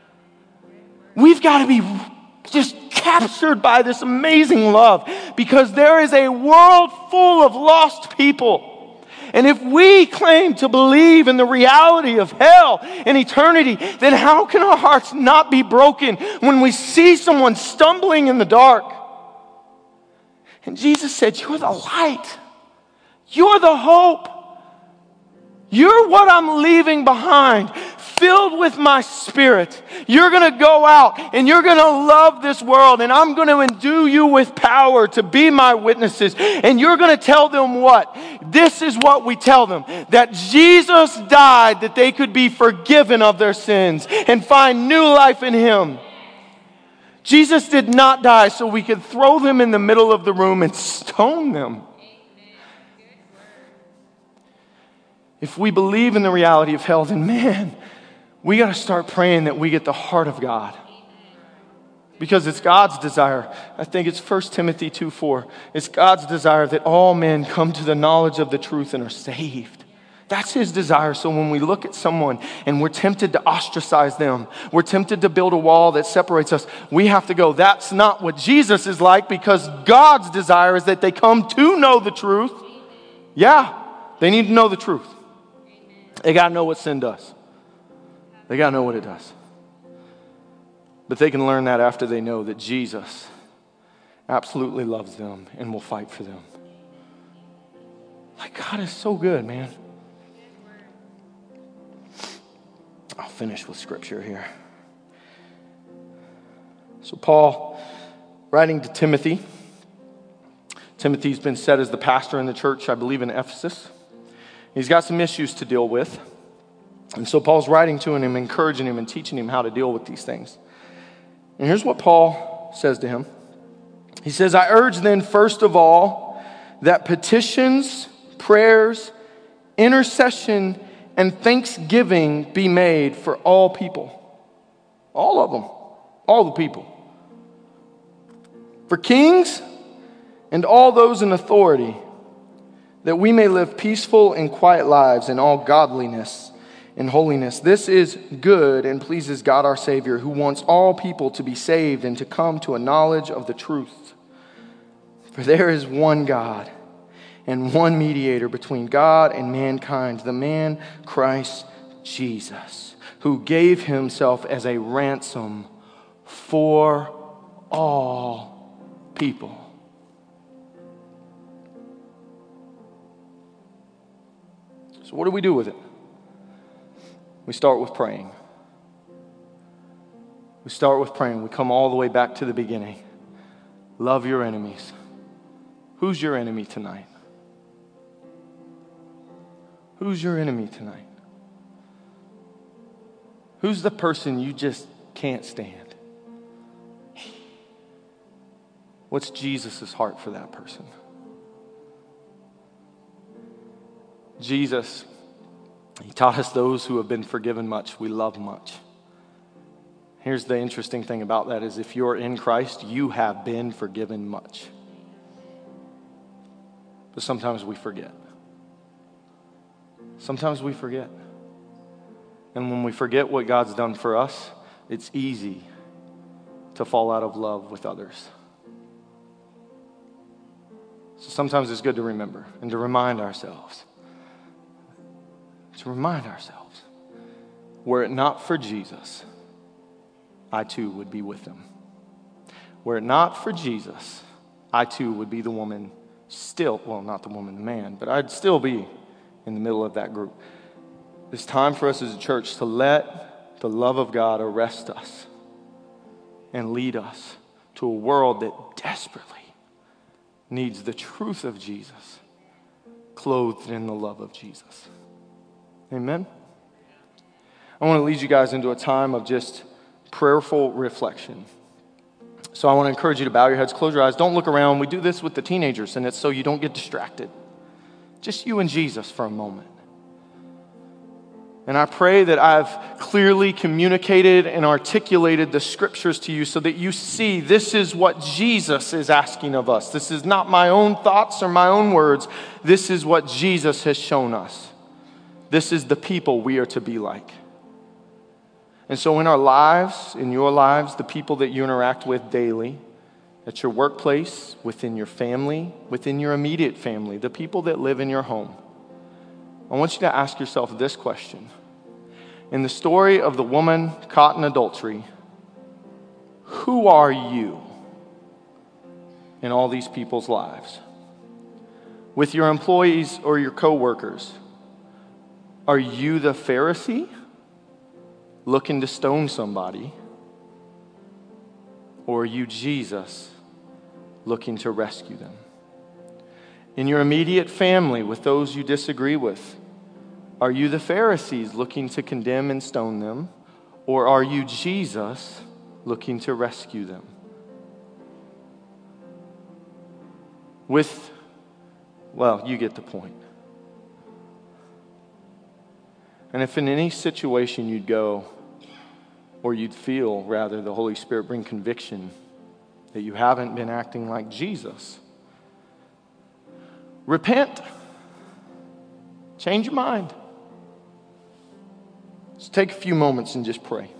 We've got to be just captured by this amazing love, because there is a world full of lost people. And if we claim to believe in the reality of hell and eternity, then how can our hearts not be broken when we see someone stumbling in the dark? And Jesus said, you're the light. You're the hope. You're what I'm leaving behind, filled with my Spirit. You're going to go out and you're going to love this world, and I'm going to endue you with power to be my witnesses. And you're going to tell them what? This is what we tell them, that Jesus died that they could be forgiven of their sins and find new life in him. Jesus did not die so we could throw them in the middle of the room and stone them. If we believe in the reality of hell, then man, we got to start praying that we get the heart of God. Because it's God's desire. I think it's 1 Timothy 2:4. It's God's desire that all men come to the knowledge of the truth and are saved. That's his desire. So when we look at someone and we're tempted to ostracize them, we're tempted to build a wall that separates us, we have to go, that's not what Jesus is like, because God's desire is that they come to know the truth. Yeah, they need to know the truth. They got to know what sin does. They got to know what it does. But they can learn that after they know that Jesus absolutely loves them and will fight for them. Like, God is so good, man. I'll finish with scripture here. So Paul, writing to Timothy. Timothy's been set as the pastor in the church, I believe, in Ephesus. He's got some issues to deal with. And so Paul's writing to him, encouraging him, and teaching him how to deal with these things. And here's what Paul says to him. He says, I urge then, first of all, that petitions, prayers, intercession and thanksgiving be made for all people. All of them. All the people. For kings and all those in authority, that we may live peaceful and quiet lives in all godliness and holiness. This is good and pleases God our Savior, who wants all people to be saved and to come to a knowledge of the truth. For there is one God and one mediator between God and mankind, the man Christ Jesus, who gave himself as a ransom for all people. So what do we do with it? We start with praying. We start with praying. We come all the way back to the beginning. Love your enemies. Who's your enemy tonight? Who's your enemy tonight? Who's the person you just can't stand? What's Jesus' heart for that person? Jesus, he taught us those who have been forgiven much, we love much. Here's the interesting thing about that is if you're in Christ, you have been forgiven much. But sometimes we forget. Sometimes we forget. And when we forget what God's done for us, it's easy to fall out of love with others. So sometimes it's good to remember and to remind ourselves. Were it not for Jesus, I too would be with them. Were it not for Jesus, I too would be the woman still, well, not the woman, the man, but I'd still be in the middle of that group. It's time for us as a church to let the love of God arrest us and lead us to a world that desperately needs the truth of Jesus, clothed in the love of Jesus. Amen? I want to lead you guys into a time of just prayerful reflection. So I want to encourage you to bow your heads, close your eyes. Don't look around. We do this with the teenagers, and it's so you don't get distracted. Just you and Jesus for a moment. And I pray that I've clearly communicated and articulated the scriptures to you so that you see this is what Jesus is asking of us. This is not my own thoughts or my own words. This is what Jesus has shown us. This is the people we are to be like. And so in our lives, in your lives, the people that you interact with daily, at your workplace, within your family, within your immediate family, the people that live in your home, I want you to ask yourself this question. In the story of the woman caught in adultery, who are you in all these people's lives? With your employees or your coworkers, are you the Pharisee looking to stone somebody? Or are you Jesus looking to rescue them? In your immediate family, with those you disagree with, are you the Pharisees looking to condemn and stone them? Or are you Jesus looking to rescue them? Well, you get the point. And if in any situation you'd go, or you'd feel, rather, the Holy Spirit bring conviction that you haven't been acting like Jesus, repent. Change your mind. Let's take a few moments and just pray.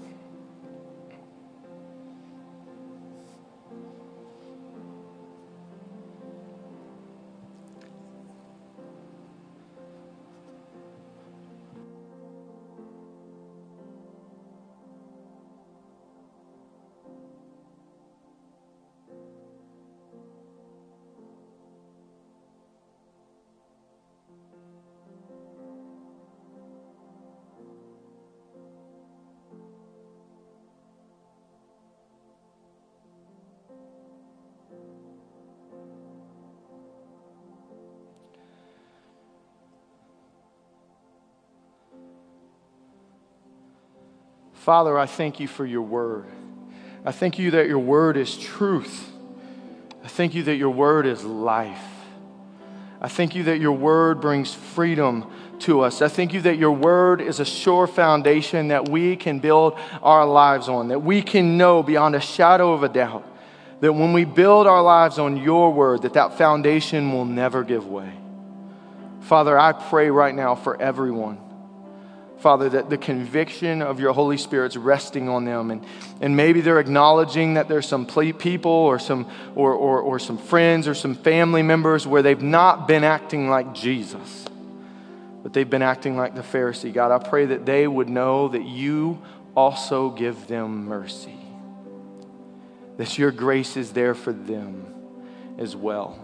Father, I thank you for your word. I thank you that your word is truth. I thank you that your word is life. I thank you that your word brings freedom to us. I thank you that your word is a sure foundation that we can build our lives on, that we can know beyond a shadow of a doubt that when we build our lives on your word, that foundation will never give way. Father, I pray right now for everyone, Father, that the conviction of your Holy Spirit's resting on them, and maybe they're acknowledging that there's some people or some friends or some family members where they've not been acting like Jesus, but they've been acting like the Pharisee. God, I pray that they would know that you also give them mercy, that your grace is there for them as well.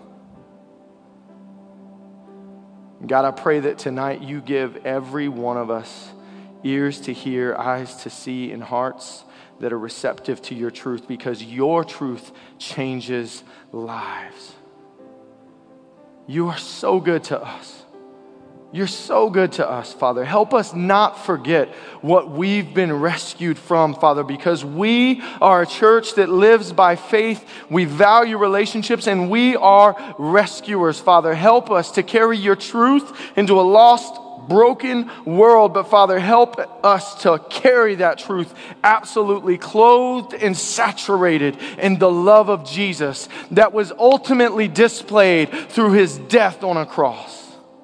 God, I pray that tonight you give every one of us ears to hear, eyes to see, and hearts that are receptive to your truth, because your truth changes lives. You are so good to us. You're so good to us, Father. Help us not forget what we've been rescued from, Father, because we are a church that lives by faith. We value relationships, and we are rescuers, Father. Help us to carry your truth into a lost, broken world. But, Father, help us to carry that truth absolutely clothed and saturated in the love of Jesus that was ultimately displayed through his death on a cross.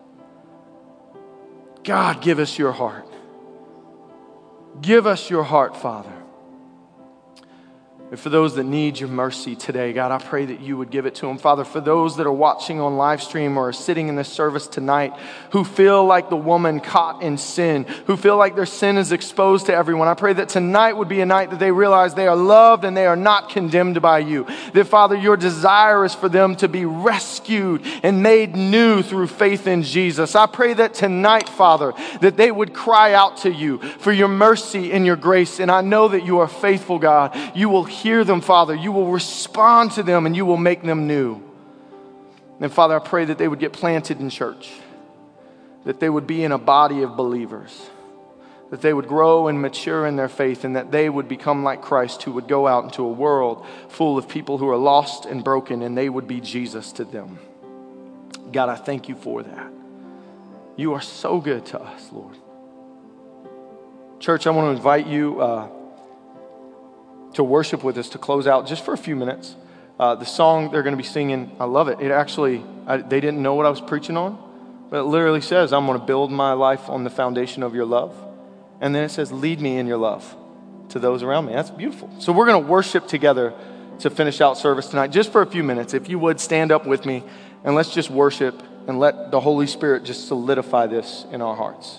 God, give us your heart. Give us your heart, Father. And for those that need your mercy today, God, I pray that you would give it to them. Father, for those that are watching on live stream or are sitting in this service tonight who feel like the woman caught in sin, who feel like their sin is exposed to everyone, I pray that tonight would be a night that they realize they are loved and they are not condemned by you. That, Father, your desire is for them to be rescued and made new through faith in Jesus. I pray that tonight, Father, that they would cry out to you for your mercy and your grace. And I know that you are faithful, God. You will hear them, Father. You will respond to them and you will make them new. And Father, I pray that they would get planted in church, that they would be in a body of believers, that they would grow and mature in their faith, and that they would become like Christ, who would go out into a world full of people who are lost and broken, and they would be Jesus to them. God, I thank you for that. You are so good to us, Lord. Church, I want to invite you to worship with us to close out just for a few minutes. The song they're going to be singing, I love it. It actually, they didn't know what I was preaching on, but it literally says, I'm going to build my life on the foundation of your love. And then it says, lead me in your love to those around me. That's beautiful. So we're going to worship together to finish out service tonight, just for a few minutes. If you would, stand up with me and let's just worship and let the Holy Spirit just solidify this in our hearts.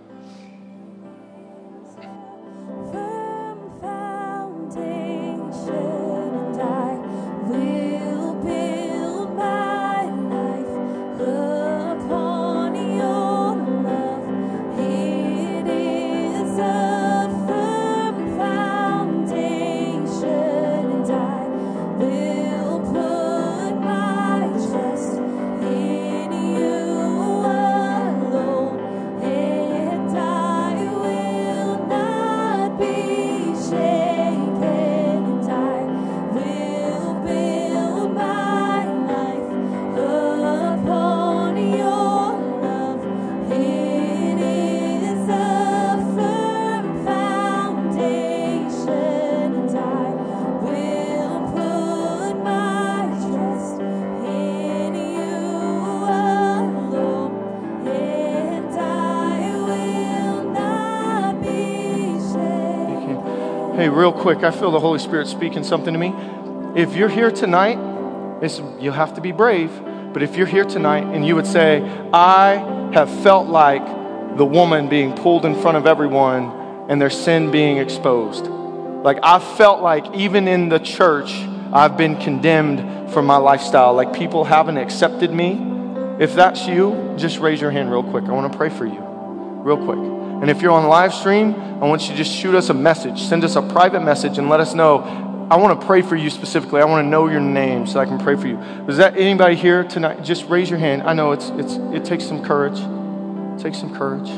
Hey, real quick, I feel the Holy Spirit speaking something to me. If you're here tonight, you'll have to be brave, but if you're here tonight and you would say, I have felt like the woman being pulled in front of everyone and their sin being exposed. Like I felt like even in the church, I've been condemned for my lifestyle. Like people haven't accepted me. If that's you, just raise your hand real quick. I want to pray for you real quick. And if you're on live stream, I want you to just shoot us a message. Send us a private message and let us know. I want to pray for you specifically. I want to know your name so I can pray for you. Is that anybody here tonight? Just raise your hand. I know it takes some courage. It takes some courage.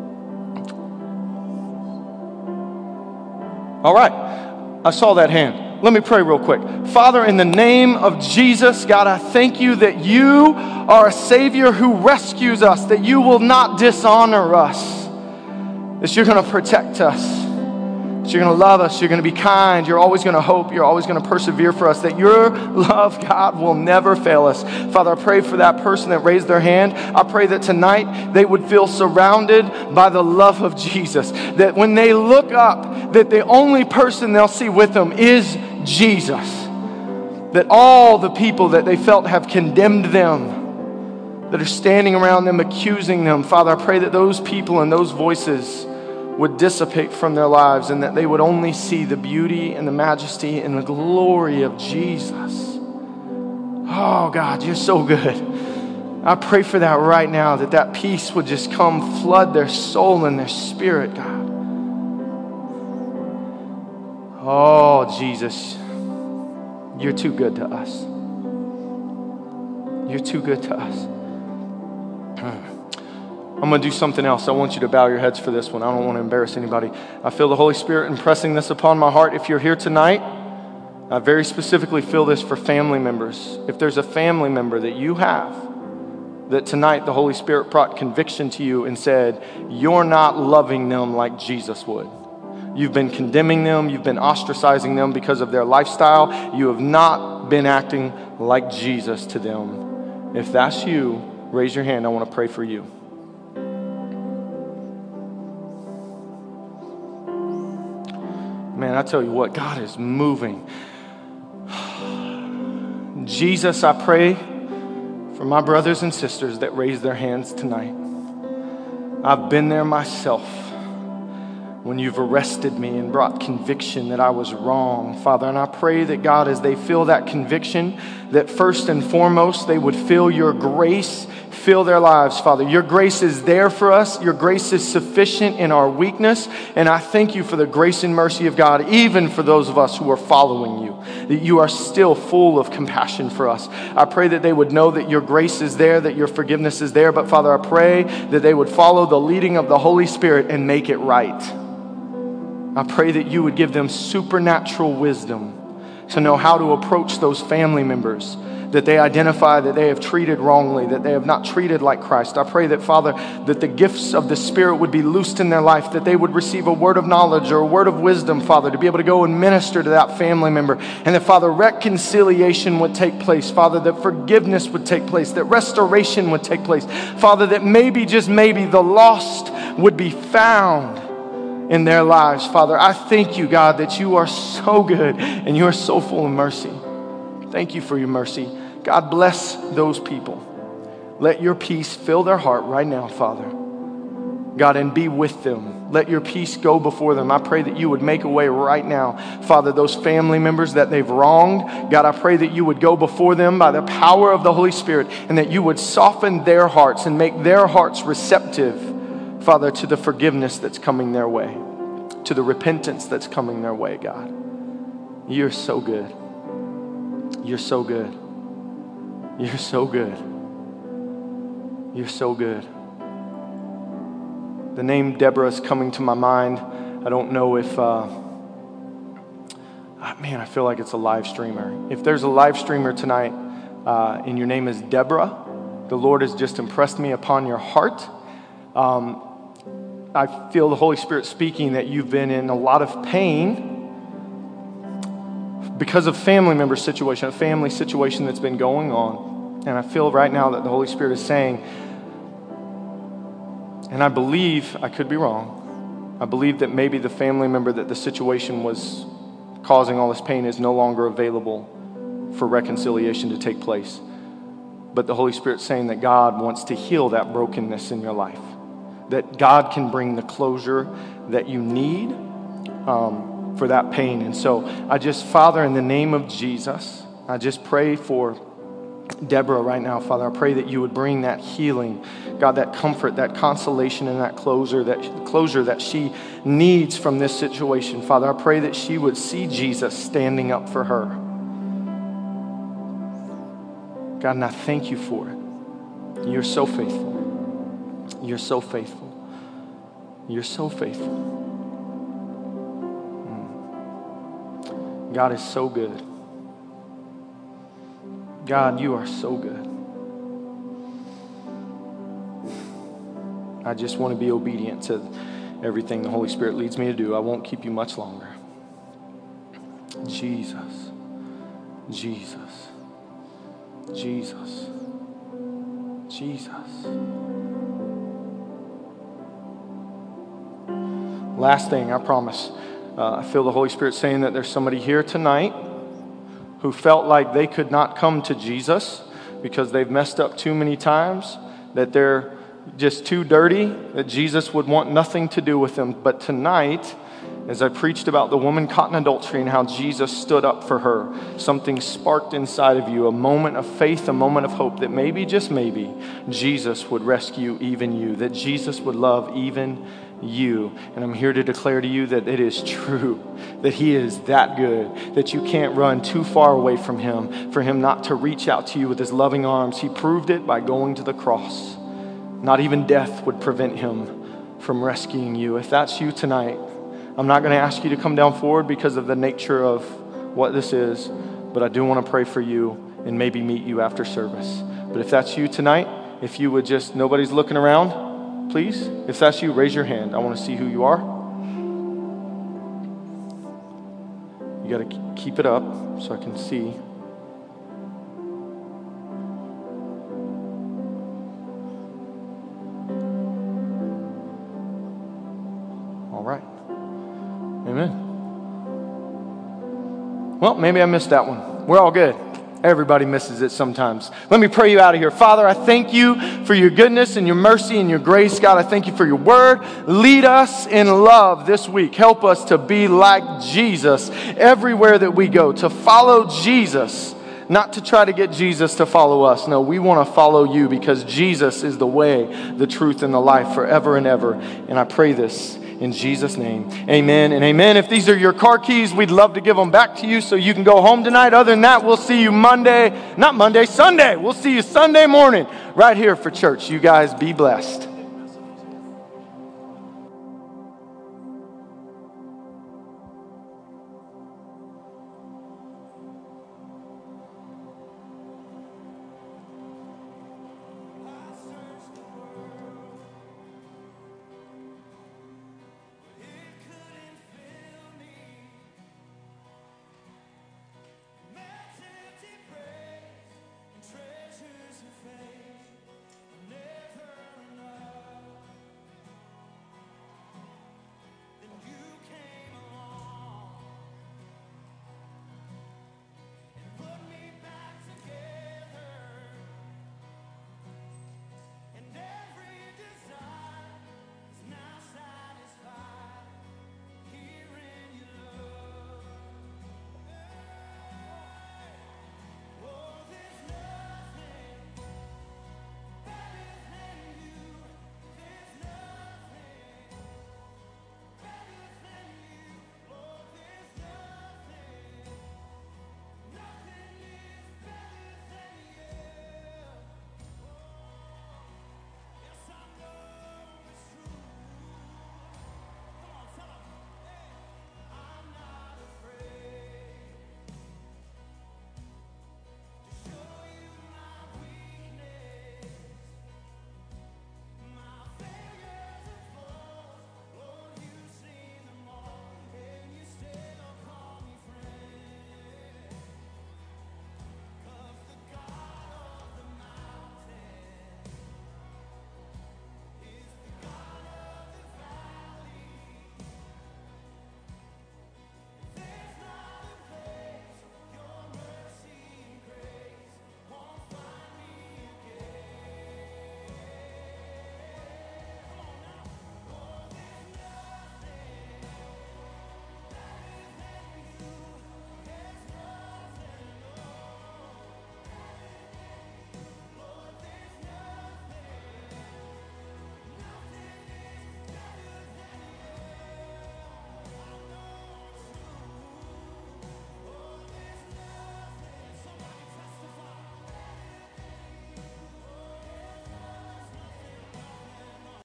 All right. I saw that hand. Let me pray real quick. Father, in the name of Jesus, God, I thank you that you are a Savior who rescues us, that you will not dishonor us, that you're going to protect us, that you're going to love us, you're going to be kind, you're always going to hope, you're always going to persevere for us, that your love, God, will never fail us. Father, I pray for that person that raised their hand. I pray that tonight they would feel surrounded by the love of Jesus, that when they look up, that the only person they'll see with them is Jesus, that all the people that they felt have condemned them, that are standing around them accusing them, Father, I pray that those people and those voices would dissipate from their lives, and that they would only see the beauty and the majesty and the glory of Jesus. Oh God, you're so good. I pray for that right now, that that peace would just come flood their soul and their spirit, God. Oh, Jesus, you're too good to us. You're too good to us. I'm going to do something else. I want you to bow your heads for this one. I don't want to embarrass anybody. I feel the Holy Spirit impressing this upon my heart. If you're here tonight, I very specifically feel this for family members. If there's a family member that you have, that tonight the Holy Spirit brought conviction to you and said, you're not loving them like Jesus would. You've been condemning them. You've been ostracizing them because of their lifestyle. You have not been acting like Jesus to them. If that's you, raise your hand. I want to pray for you. Man, I tell you what, God is moving. Jesus, I pray for my brothers and sisters that raised their hands tonight. I've been there myself when you've arrested me and brought conviction that I was wrong, Father. And I pray that, God, as they feel that conviction, that first and foremost, they would feel your grace fill their lives, Father. Your grace is there for us. Your grace is sufficient in our weakness. And I thank you for the grace and mercy of God, even for those of us who are following you, that you are still full of compassion for us. I pray that they would know that your grace is there, that your forgiveness is there. But Father, I pray that they would follow the leading of the Holy Spirit and make it right. I pray that you would give them supernatural wisdom to know how to approach those family members that they identify that they have treated wrongly, that they have not treated like Christ. I pray that, Father, that the gifts of the Spirit would be loosed in their life, that they would receive a word of knowledge or a word of wisdom, Father, to be able to go and minister to that family member. And that, Father, reconciliation would take place. Father, that forgiveness would take place, that restoration would take place. Father, that maybe, just maybe, the lost would be found in their lives. Father, I thank you, God, that you are so good and you are so full of mercy. Thank you for your mercy. God, bless those people. Let your peace fill their heart right now, Father. God, and be with them. Let your peace go before them. I pray that you would make a way right now. Father, those family members that they've wronged, God, I pray that you would go before them by the power of the Holy Spirit, and that you would soften their hearts and make their hearts receptive, Father, to the forgiveness that's coming their way, to the repentance that's coming their way, God. You're so good. You're so good. You're so good. You're so good. The name Deborah is coming to my mind. I don't know if, I feel like it's a live streamer. If there's a live streamer tonight and your name is Deborah, the Lord has just impressed me upon your heart. I feel the Holy Spirit speaking that you've been in a lot of pain because of family member situation, a family situation that's been going on. And I feel right now that the Holy Spirit is saying, and I believe, I could be wrong, I believe that maybe the family member that the situation was causing all this pain is no longer available for reconciliation to take place. But the Holy Spirit's saying that God wants to heal that brokenness in your life, that God can bring the closure that you need for that pain. And so I just, Father, in the name of Jesus, I just pray for Deborah right now, Father. I pray that you would bring that healing, God, that comfort, that consolation, and that closure that she needs from this situation. Father, I pray that she would see Jesus standing up for her. God, and I thank you for it. You're so faithful. You're so faithful. You're so faithful. God is so good. God, you are so good. I just want to be obedient to everything the Holy Spirit leads me to do. I won't keep you much longer. Jesus, Jesus, Jesus, Jesus. Last thing, I promise. I feel the Holy Spirit saying that there's somebody here tonight who felt like they could not come to Jesus because they've messed up too many times, that they're just too dirty, that Jesus would want nothing to do with them. But tonight, as I preached about the woman caught in adultery and how Jesus stood up for her, something sparked inside of you, a moment of faith, a moment of hope that maybe, just maybe, Jesus would rescue even you, that Jesus would love even you. And I'm here to declare to you that it is true, that he is that good, that you can't run too far away from him for him not to reach out to you with his loving arms. He proved it by going to the cross. Not even death would prevent him from rescuing you. If that's you tonight, I'm not going to ask you to come down forward because of the nature of what this is, but I do want to pray for you and maybe meet you after service. But if that's you tonight, if you would just, nobody's looking around, please. If that's you, raise your hand. I want to see who you are. You got to keep it up so I can see. All right. Amen. Well, maybe I missed that one. We're all good. Everybody misses it sometimes. Let me pray you out of here. Father, I thank you for your goodness and your mercy and your grace. God, I thank you for your word. Lead us in love this week. Help us to be like Jesus everywhere that we go, to follow Jesus, not to try to get Jesus to follow us. No, we want to follow you because Jesus is the way, the truth, and the life forever and ever. And I pray this in Jesus' name. Amen and amen. If these are your car keys, we'd love to give them back to you so you can go home tonight. Other than that, we'll see you Sunday. We'll see you Sunday morning right here for church. You guys be blessed.